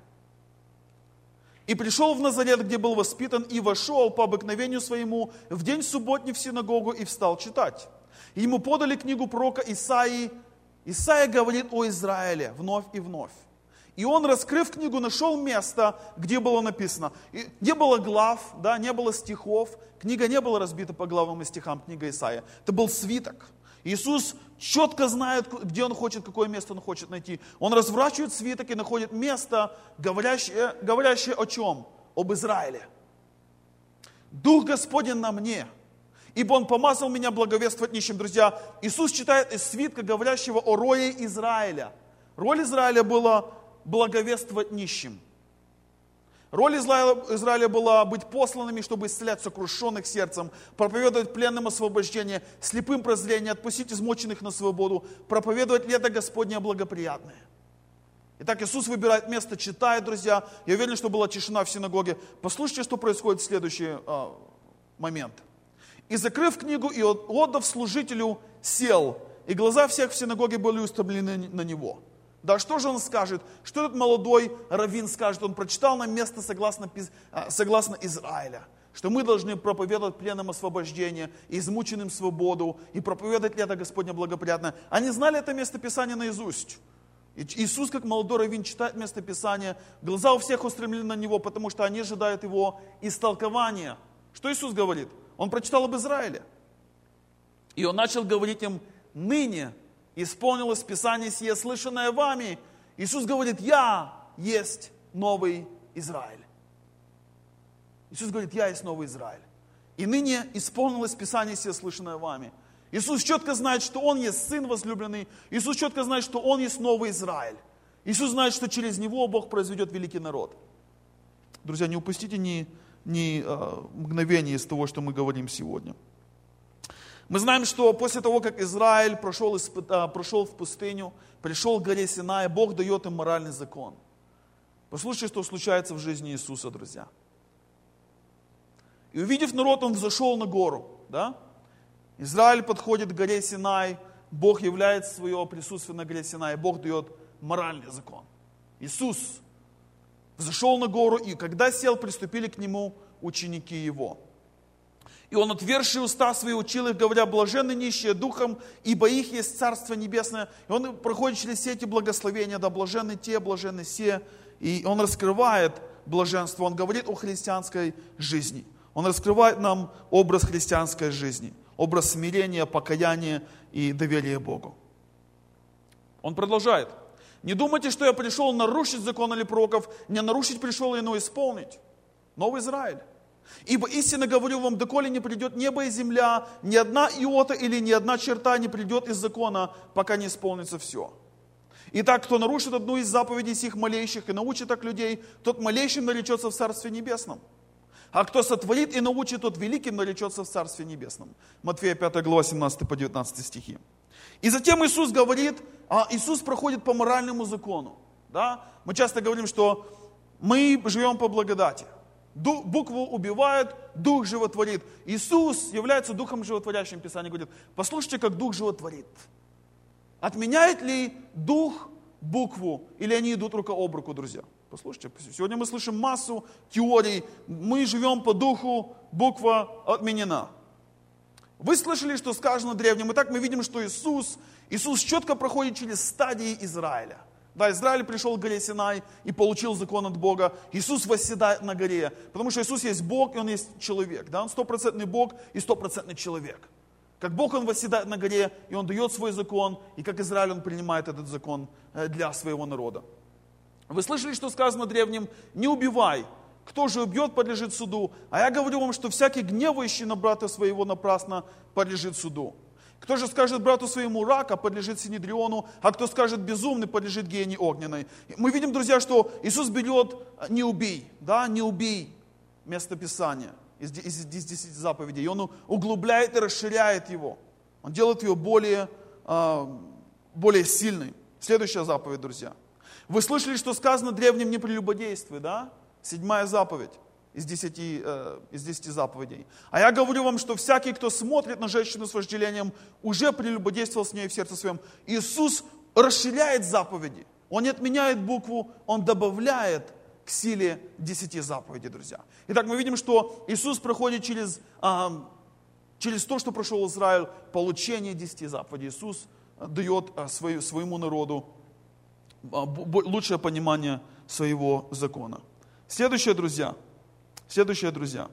И пришел в Назарет, где был воспитан, и вошел по обыкновению своему в день субботний в синагогу и встал читать. И ему подали книгу пророка Исаии. Исаия говорит о Израиле вновь и вновь. И он, раскрыв книгу, нашел место, где было написано. И не было глав, да, не было стихов. Книга не была разбита по главам и стихам, книга Исаия. Это был свиток. Иисус четко знает, где Он хочет, какое место Он хочет найти. Он разворачивает свиток и находит место, говорящее, говорящее о чем? Об Израиле. «Дух Господень на мне, ибо Он помазал меня благовествовать нищим». Друзья, Иисус читает из свитка, говорящего о роли Израиля. Роль Израиля была благовествовать нищим. Роль Израиля была быть посланными, чтобы исцелять сокрушенных сердцем, проповедовать пленным освобождение, слепым прозрение, отпустить измученных на свободу, проповедовать лето Господне благоприятное. Итак, Иисус выбирает место, читает, друзья. Я уверен, что была тишина в синагоге. Послушайте, что происходит в следующий а, момент. «И, закрыв книгу и отдав служителю, сел, и глаза всех в синагоге были устремлены на него». Да, что же он скажет? Что этот молодой раввин скажет? Он прочитал нам место согласно, согласно Израиля. Что мы должны проповедовать пленным освобождение, измученным свободу и проповедовать лето Господне благоприятное. Они знали это место Писания наизусть. И Иисус, как молодой раввин, читает место Писания. Глаза у всех устремлены на Него, потому что они ожидают Его истолкования. Что Иисус говорит? Он прочитал об Израиле. И Он начал говорить им: ныне исполнилось Писание сие, слышанное вами. Иисус говорит: я есть новый Израиль. Иисус говорит: я есть новый Израиль. И ныне исполнилось Писание сие, слышанное вами. Иисус четко знает, что Он есть Сын возлюбленный. Иисус четко знает, что Он есть новый Израиль. Иисус знает, что через Него Бог произведет великий народ. Друзья, не упустите ни, ни э, мгновения из того, что мы говорим сегодня. Мы знаем, что после того, как Израиль прошел, прошел в пустыню, пришел к горе Синай, Бог дает им моральный закон. Послушайте, что случается в жизни Иисуса, друзья. И увидев народ, Он взошел на гору. Да? Израиль подходит к горе Синай, Бог являет свое присутствие на горе Синай, Бог дает моральный закон. Иисус взошел на гору, и когда сел, приступили к Нему ученики Его. И Он, отверши уста свои, учил их, говоря, блаженны нищие духом, ибо их есть Царство Небесное. И Он проходит через все эти благословения, да, блаженны те, блаженны все. И Он раскрывает блаженство, Он говорит о христианской жизни. Он раскрывает нам образ христианской жизни, образ смирения, покаяния и доверия Богу. Он продолжает. Не думайте, что я пришел нарушить закон или пророков, не нарушить пришел я, но исполнить. Новый Израиль. Ибо истинно говорю вам, доколе не придет небо и земля, ни одна иота или ни одна черта не придет из закона, пока не исполнится все. Итак, кто нарушит одну из заповедей сих малейших и научит так людей, тот малейшим наречется в Царстве Небесном. А кто сотворит и научит, тот великим наречется в Царстве Небесном. Матфея пятая глава, семнадцатый по девятнадцатый стихи. И затем Иисус говорит, а Иисус проходит по моральному закону. Да? Мы часто говорим, что мы живем по благодати. Дух, букву убивает, дух животворит. Иисус является духом животворящим. Писание говорит, послушайте, как дух животворит. Отменяет ли дух букву, или они идут рука об руку, друзья? Послушайте, сегодня мы слышим массу теорий. Мы живем по духу, буква отменена. Вы слышали, что сказано древним? Итак, мы видим, что Иисус, Иисус четко проходит через стадии Израиля. Да, Израиль пришел к горе Синай и получил закон от Бога. Иисус восседает на горе, потому что Иисус есть Бог, и Он есть человек. Да? Он стопроцентный Бог и стопроцентный человек. Как Бог Он восседает на горе, и Он дает свой закон, и как Израиль Он принимает этот закон для своего народа. Вы слышали, что сказано древним? Не убивай. Кто же убьет, подлежит суду. А я говорю вам, что всякий гневающий на брата своего напрасно подлежит суду. Кто же скажет брату своему рака, подлежит синедриону, а кто скажет безумный, подлежит гиене огненной. Мы видим, друзья, что Иисус берет не убей, да, не убей место Писания из десяти заповедей. И Он углубляет и расширяет его. Он делает ее более, более сильной. Следующая заповедь, друзья. Вы слышали, что сказано древним не прелюбодействуй, да? Седьмая заповедь из десяти, э, из десяти заповедей. А я говорю вам, что всякий, кто смотрит на женщину с вожделением, уже прелюбодействовал с ней в сердце своем. Иисус расширяет заповеди. Он не отменяет букву, Он добавляет к силе десяти заповедей, друзья. Итак, мы видим, что Иисус проходит через, э, через то, что прошел Израиль, получение десяти заповедей. Иисус дает э, свою, своему народу лучшее понимание своего закона. Следующее, друзья. Следующее, друзья.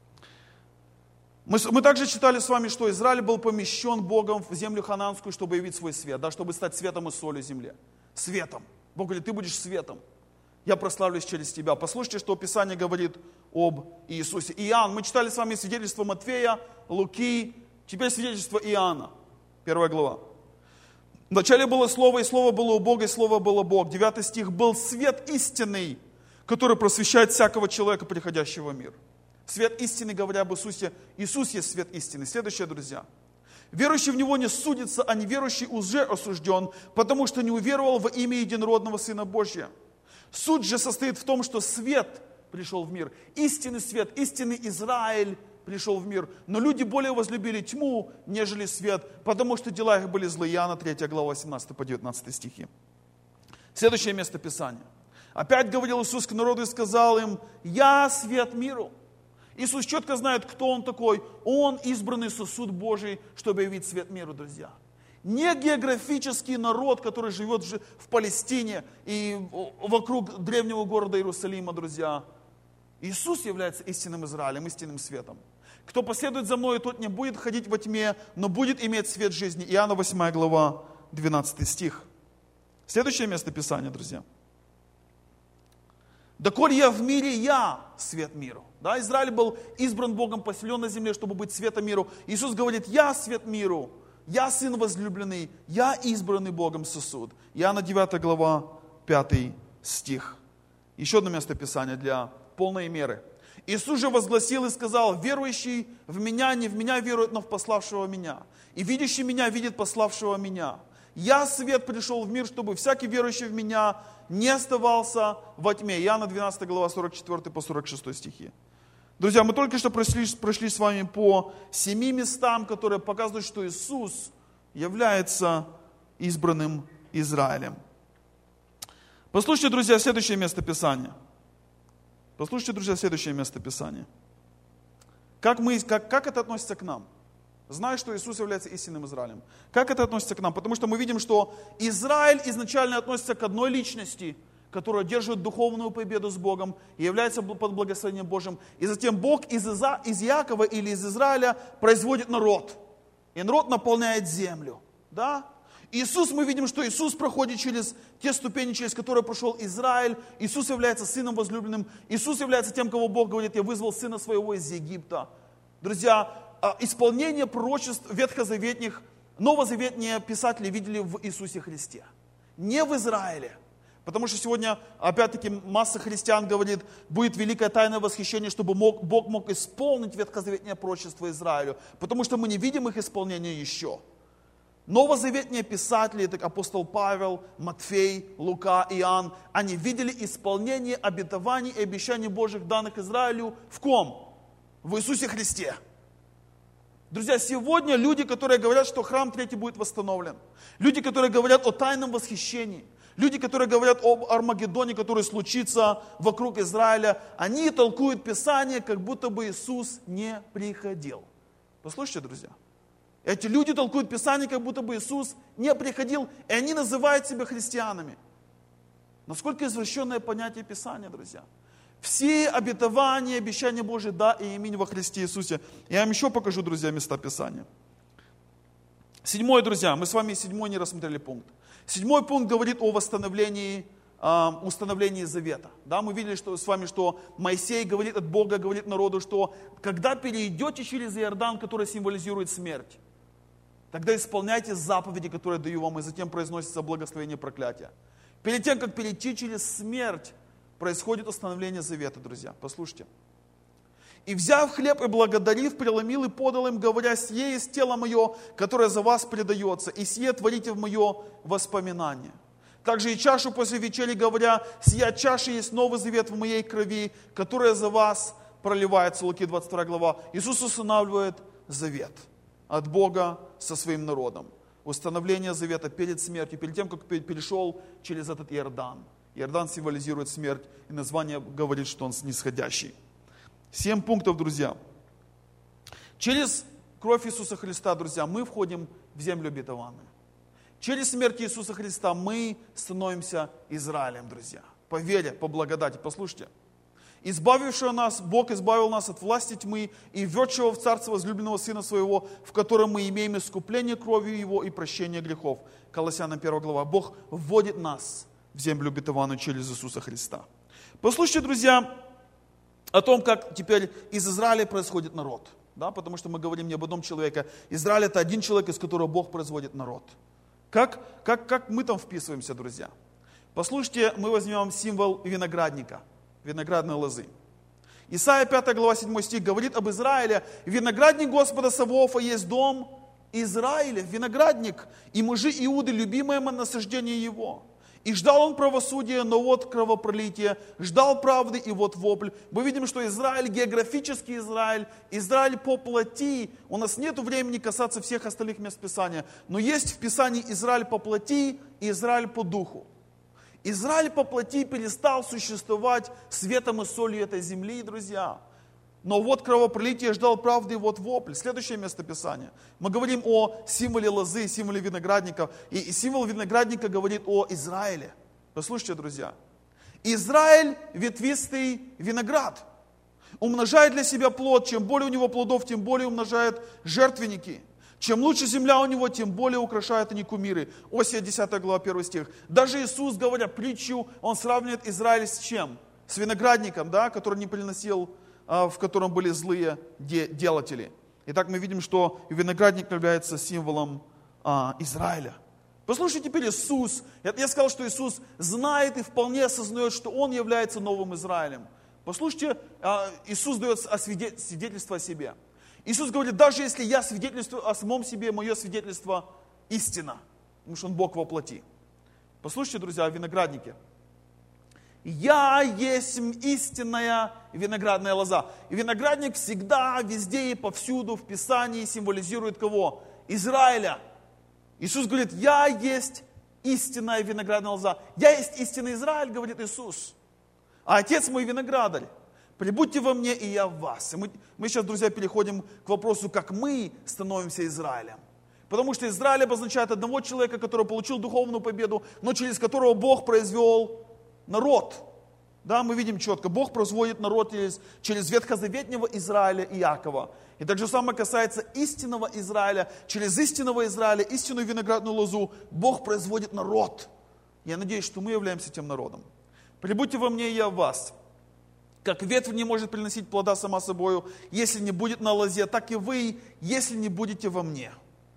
Мы, мы также читали с вами, что Израиль был помещен Богом в землю хананскую, чтобы явить свой свет, да, чтобы стать светом и солью земле. Светом. Бог говорит, ты будешь светом. Я прославлюсь через тебя. Послушайте, что Писание говорит об Иисусе. Иоанн, мы читали с вами свидетельство Матфея, Луки, теперь свидетельство Иоанна. Первая глава. Вначале было Слово, и Слово было у Бога, и Слово было Бог. Девятый стих. Был свет истинный, который просвещает всякого человека, приходящего в мир. Свет истины, говоря об Иисусе. Иисус есть свет истины. Следующее, друзья. Верующий в Него не судится, а неверующий уже осужден, потому что не уверовал во имя единородного Сына Божия. Суть же состоит в том, что свет пришел в мир. Истинный свет, истинный Израиль пришел в мир. Но люди более возлюбили тьму, нежели свет, потому что дела их были злые. Иоанна третья глава, восемнадцатый по девятнадцатый стихи. Следующее место Писания. Опять говорил Иисус к народу и сказал им, «Я свет миру». Иисус четко знает, кто Он такой. Он избранный сосуд Божий, чтобы явить свет миру, друзья. Не географический народ, который живет в Палестине и вокруг древнего города Иерусалима, друзья. Иисус является истинным Израилем, истинным светом. Кто последует за мной, тот не будет ходить во тьме, но будет иметь свет жизни. Иоанна восьмая глава, двенадцатый стих. Следующее место Писания, друзья. «Доколе я в мире, я свет миру». Да, Израиль был избран Богом, поселен на земле, чтобы быть светом миру. Иисус говорит, я свет миру, я сын возлюбленный, я избранный Богом сосуд. Иоанна девятая глава, пятый стих. Еще одно место Писания для полной меры. Иисус же возгласил и сказал, верующий в Меня не в Меня верует, но в пославшего Меня. И видящий Меня видит пославшего Меня. Я, свет, пришел в мир, чтобы всякий верующий в Меня не оставался во тьме. Иоанна двенадцатая глава, сорок четвёртый по сорок шестой стихи. Друзья, мы только что прошли, прошли с вами по семи местам, которые показывают, что Иисус является избранным Израилем. Послушайте, друзья, следующее место Писания. Послушайте, друзья, следующее место Писания. Как, мы, как, как это относится к нам? Зная, что Иисус является истинным Израилем. Как это относится к нам? Потому что мы видим, что Израиль изначально относится к одной личности, которая держит духовную победу с Богом и является под благословением Божьим. И затем Бог из, Иза, из Иакова или из Израиля производит народ. И народ наполняет землю. Да? Иисус, мы видим, что Иисус проходит через те ступени, через которые прошел Израиль. Иисус является сыном возлюбленным. Иисус является тем, кого Бог говорит: я вызвал сына своего из Египта. Друзья, исполнение пророчеств ветхозаветных, новозаветные писатели видели в Иисусе Христе. Не в Израиле. Потому что сегодня, опять-таки, масса христиан говорит, будет великое тайное восхищение, чтобы мог, Бог мог исполнить ветхозаветное пророчество Израилю. Потому что мы не видим их исполнения еще. Новозаветные писатели, так апостол Павел, Матфей, Лука, Иоанн, они видели исполнение обетований и обещаний Божьих, данных Израилю в ком? В Иисусе Христе. Друзья, сегодня люди, которые говорят, что храм третий будет восстановлен, люди, которые говорят о тайном восхищении, люди, которые говорят об Армагеддоне, который случится вокруг Израиля, они толкуют Писание, как будто бы Иисус не приходил. Послушайте, друзья. Эти люди толкуют Писание, как будто бы Иисус не приходил, и они называют себя христианами. Насколько извращенное понятие Писания, друзья. Все обетования, обещания Божьи, да и аминь во Христе Иисусе. Я вам еще покажу, друзья, места Писания. Седьмой, друзья, мы с вами седьмой не рассмотрели пункт. Седьмой пункт говорит о восстановлении, э, установлении завета. Да, мы видели что, с вами, что Моисей говорит от Бога, говорит народу, что когда перейдете через Иордан, который символизирует смерть, тогда исполняйте заповеди, которые даю вам, и затем произносится благословение проклятия. Перед тем, как перейти через смерть, происходит установление завета, друзья. Послушайте. «И взяв хлеб и благодарив, преломил и подал им, говоря: сие есть тело мое, которое за вас предается, и сие творите в мое воспоминание. Также и чашу после вечери, говоря: сия чаша есть новый завет в моей крови, которая за вас проливается». Луки двадцать вторая глава. Иисус устанавливает завет от Бога со своим народом. Установление завета перед смертью, перед тем, как перешел через этот Иордан. Иордан символизирует смерть, и название говорит, что он снисходящий. Семь пунктов, друзья. Через кровь Иисуса Христа, друзья, мы входим в землю обетованную. Через смерть Иисуса Христа мы становимся Израилем, друзья. По вере, по благодати. Послушайте. «Избавившего нас, Бог избавил нас от власти тьмы и введшего в царство возлюбленного Сына Своего, в котором мы имеем искупление кровью Его и прощение грехов». Колоссянам первая глава. Бог вводит нас в землю обетованную через Иисуса Христа. Послушайте, друзья, о том, как теперь из Израиля происходит народ. Да, потому что мы говорим не об одном человеке. Израиль — это один человек, из которого Бог производит народ. Как, как, как мы там вписываемся, друзья? Послушайте, мы возьмем символ виноградника, виноградной лозы. Исайя пятая глава седьмой стих говорит об Израиле: «Виноградник Господа Саваофа есть дом Израиля, виноградник, и мужи Иуды, любимое насаждение его. И ждал он правосудия, но вот кровопролитие, ждал правды, и вот вопль». Мы видим, что Израиль, географический Израиль, Израиль по плоти. У нас нет времени касаться всех остальных мест Писания. Но есть в Писании Израиль по плоти и Израиль по духу. Израиль по плоти перестал существовать светом и солью этой земли, друзья. Но вот кровопролитие, ждал правды, и вот вопль. Следующее место Писания. Мы говорим о символе лозы, символе виноградника. И символ виноградника говорит о Израиле. Послушайте, друзья. Израиль – ветвистый виноград. Умножает для себя плод. Чем более у него плодов, тем более умножает жертвенники. Чем лучше земля у него, тем более украшают они кумиры. Осия десятая глава, первый стих. Даже Иисус, говоря притчу, он сравнивает Израиль с чем? С виноградником, да, который не приносил, в котором были злые делатели. Итак, мы видим, что виноградник является символом а, Израиля. Послушайте теперь Иисус. Я сказал, что Иисус знает и вполне осознает, что Он является новым Израилем. Послушайте, а, Иисус дает свидетельство о себе. Иисус говорит: даже если я свидетельствую о самом себе, мое свидетельство истина. Потому что Он Бог во плоти. Послушайте, друзья, о винограднике. «Я есть истинная виноградная лоза». И виноградник всегда, везде и повсюду в Писании символизирует кого? Израиля. Иисус говорит: «Я есть истинная виноградная лоза». «Я есть истинный Израиль», говорит Иисус. «А Отец мой виноградарь». Прибудьте во мне, и я в вас. И мы, мы сейчас, друзья, переходим к вопросу, как мы становимся Израилем. Потому что Израиль обозначает одного человека, который получил духовную победу, но через которого Бог произвел народ. Да, мы видим четко, Бог производит народ через, через ветхозаветнего Израиля и Иакова. И так же самое касается истинного Израиля. Через истинного Израиля, истинную виноградную лозу, Бог производит народ. Я надеюсь, что мы являемся тем народом. Прибудьте во мне, и я в вас. Как ветвь не может приносить плода сама собою, если не будет на лозе, так и вы, если не будете во мне.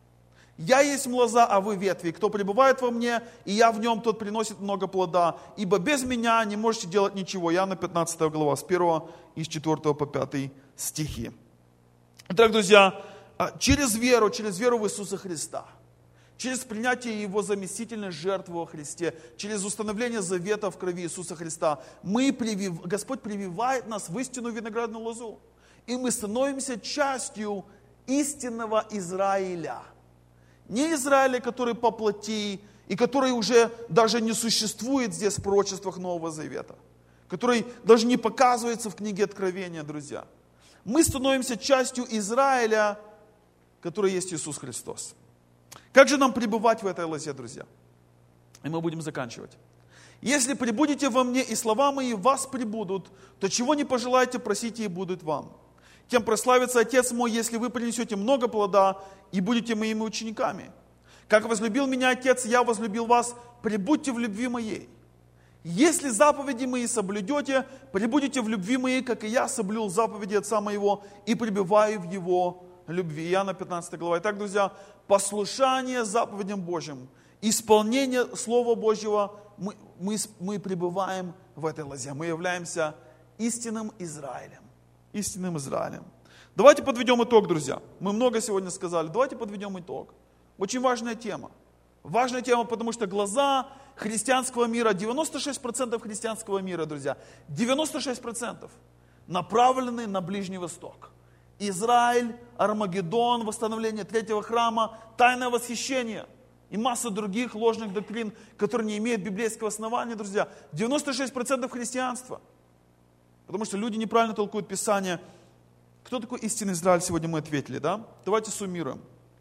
Я есть лоза, а вы ветви. Кто пребывает во мне, и я в нем, тот приносит много плода. Ибо без меня не можете делать ничего. Иоанна пятнадцатая глава, с первого и с четвёртого по пятый стихи. Итак, друзья, через веру, через веру в Иисуса Христа, через принятие Его заместительной жертвы во Христе, через установление завета в крови Иисуса Христа, мы привив... Господь прививает нас в истинную виноградную лозу. И мы становимся частью истинного Израиля. Не Израиля, который по плоти, и который уже даже не существует здесь в пророчествах Нового Завета, который даже не показывается в книге Откровения, друзья. Мы становимся частью Израиля, который есть Иисус Христос. Как же нам пребывать в этой лозе, друзья? И мы будем заканчивать. Если пребудете во мне, и слова мои в вас пребудут, то чего не пожелаете, просите, и будет вам. Тем прославится Отец мой, если вы принесете много плода и будете моими учениками. Как возлюбил меня Отец, я возлюбил вас, пребудьте в любви моей. Если заповеди мои соблюдете, пребудете в любви моей, как и я соблюл заповеди Отца моего и пребываю в его любви. Иоанна пятнадцатая глава. Итак, друзья, послушание заповедям Божьим, исполнение Слова Божьего, мы, мы, мы пребываем в этой лозе. Мы являемся истинным Израилем. Истинным Израилем. Давайте подведем итог, друзья. Мы много сегодня сказали. Давайте подведем итог. Очень важная тема. Важная тема, потому что глаза христианского мира, девяносто шесть процентов христианского мира, друзья, девяносто шесть процентов направлены на Ближний Восток. Израиль, Армагеддон, восстановление третьего храма, тайное восхищение и масса других ложных доктрин, которые не имеют библейского основания, друзья. девяносто шесть процентов христианства. Потому что люди неправильно толкуют Писание. Кто такой истинный Израиль, сегодня мы ответили, да? Давайте суммируем.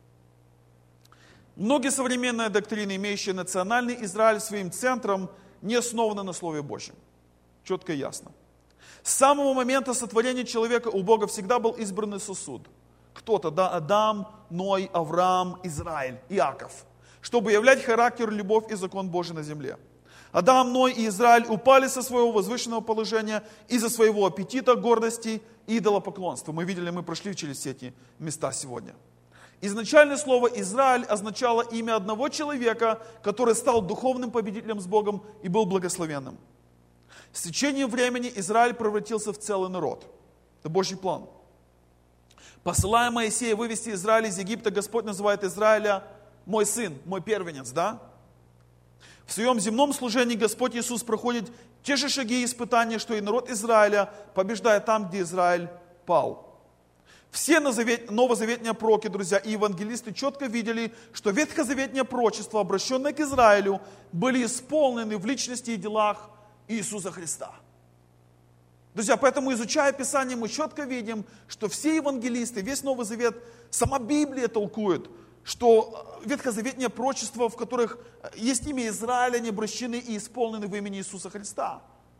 Многие современные доктрины, имеющие национальный Израиль своим центром, не основаны на Слове Божьем. Четко и ясно. С самого момента сотворения человека у Бога всегда был избранный сосуд. Кто-то, да, Адам, Ной, Авраам, Израиль, Иаков. Чтобы являть характер, любовь и закон Божий на земле. Адам, Ной и Израиль упали со своего возвышенного положения из-за своего аппетита, гордости и идолопоклонства. Мы видели, мы прошли через все эти места сегодня. Изначальное слово «Израиль» означало имя одного человека, который стал духовным победителем с Богом и был благословенным. С течением времени Израиль превратился в целый народ. Это Божий план. Посылая Моисея вывести Израиль из Египта, Господь называет Израиля «мой сын», «мой первенец», да? В своем земном служении Господь Иисус проходит те же шаги и испытания, что и народ Израиля, побеждая там, где Израиль пал. Все новозаветные пророки, друзья, и евангелисты четко видели, что ветхозаветные пророчества, обращенные к Израилю, были исполнены в личности и делах Иисуса Христа. Друзья, поэтому, изучая Писание, мы четко видим, что все евангелисты, весь Новый Завет, сама Библия толкует, что ветхозаветные пророчества, в которых есть имя Израиля, они обращены и исполнены в имени Иисуса Христа.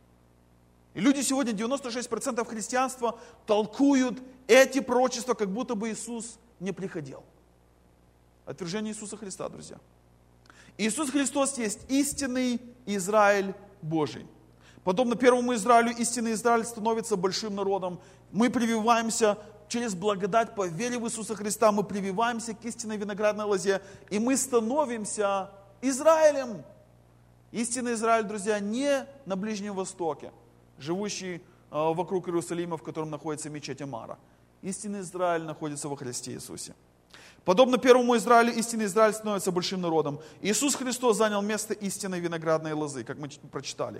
И люди сегодня, девяносто шесть процентов христианства, толкуют эти пророчества, как будто бы Иисус не приходил. Отвержение Иисуса Христа, друзья. Иисус Христос есть истинный Израиль Божий. Подобно первому Израилю, истинный Израиль становится большим народом. Мы прививаемся через благодать по вере в Иисуса Христа, мы прививаемся к истинной виноградной лозе, и мы становимся Израилем. Истинный Израиль, друзья, не на Ближнем Востоке, живущий вокруг Иерусалима, в котором находится мечеть Амара. Истинный Израиль находится во Христе Иисусе. Подобно первому Израилю, истинный Израиль становится большим народом. Иисус Христос занял место истинной виноградной лозы, как мы прочитали.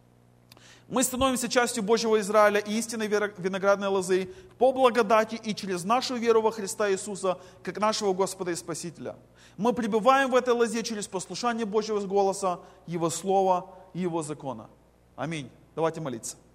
Мы становимся частью Божьего Израиля и истинной виноградной лозы по благодати и через нашу веру во Христа Иисуса, как нашего Господа и Спасителя. Мы пребываем в этой лозе через послушание Божьего голоса, Его Слова и Его закона. Аминь. Давайте молиться.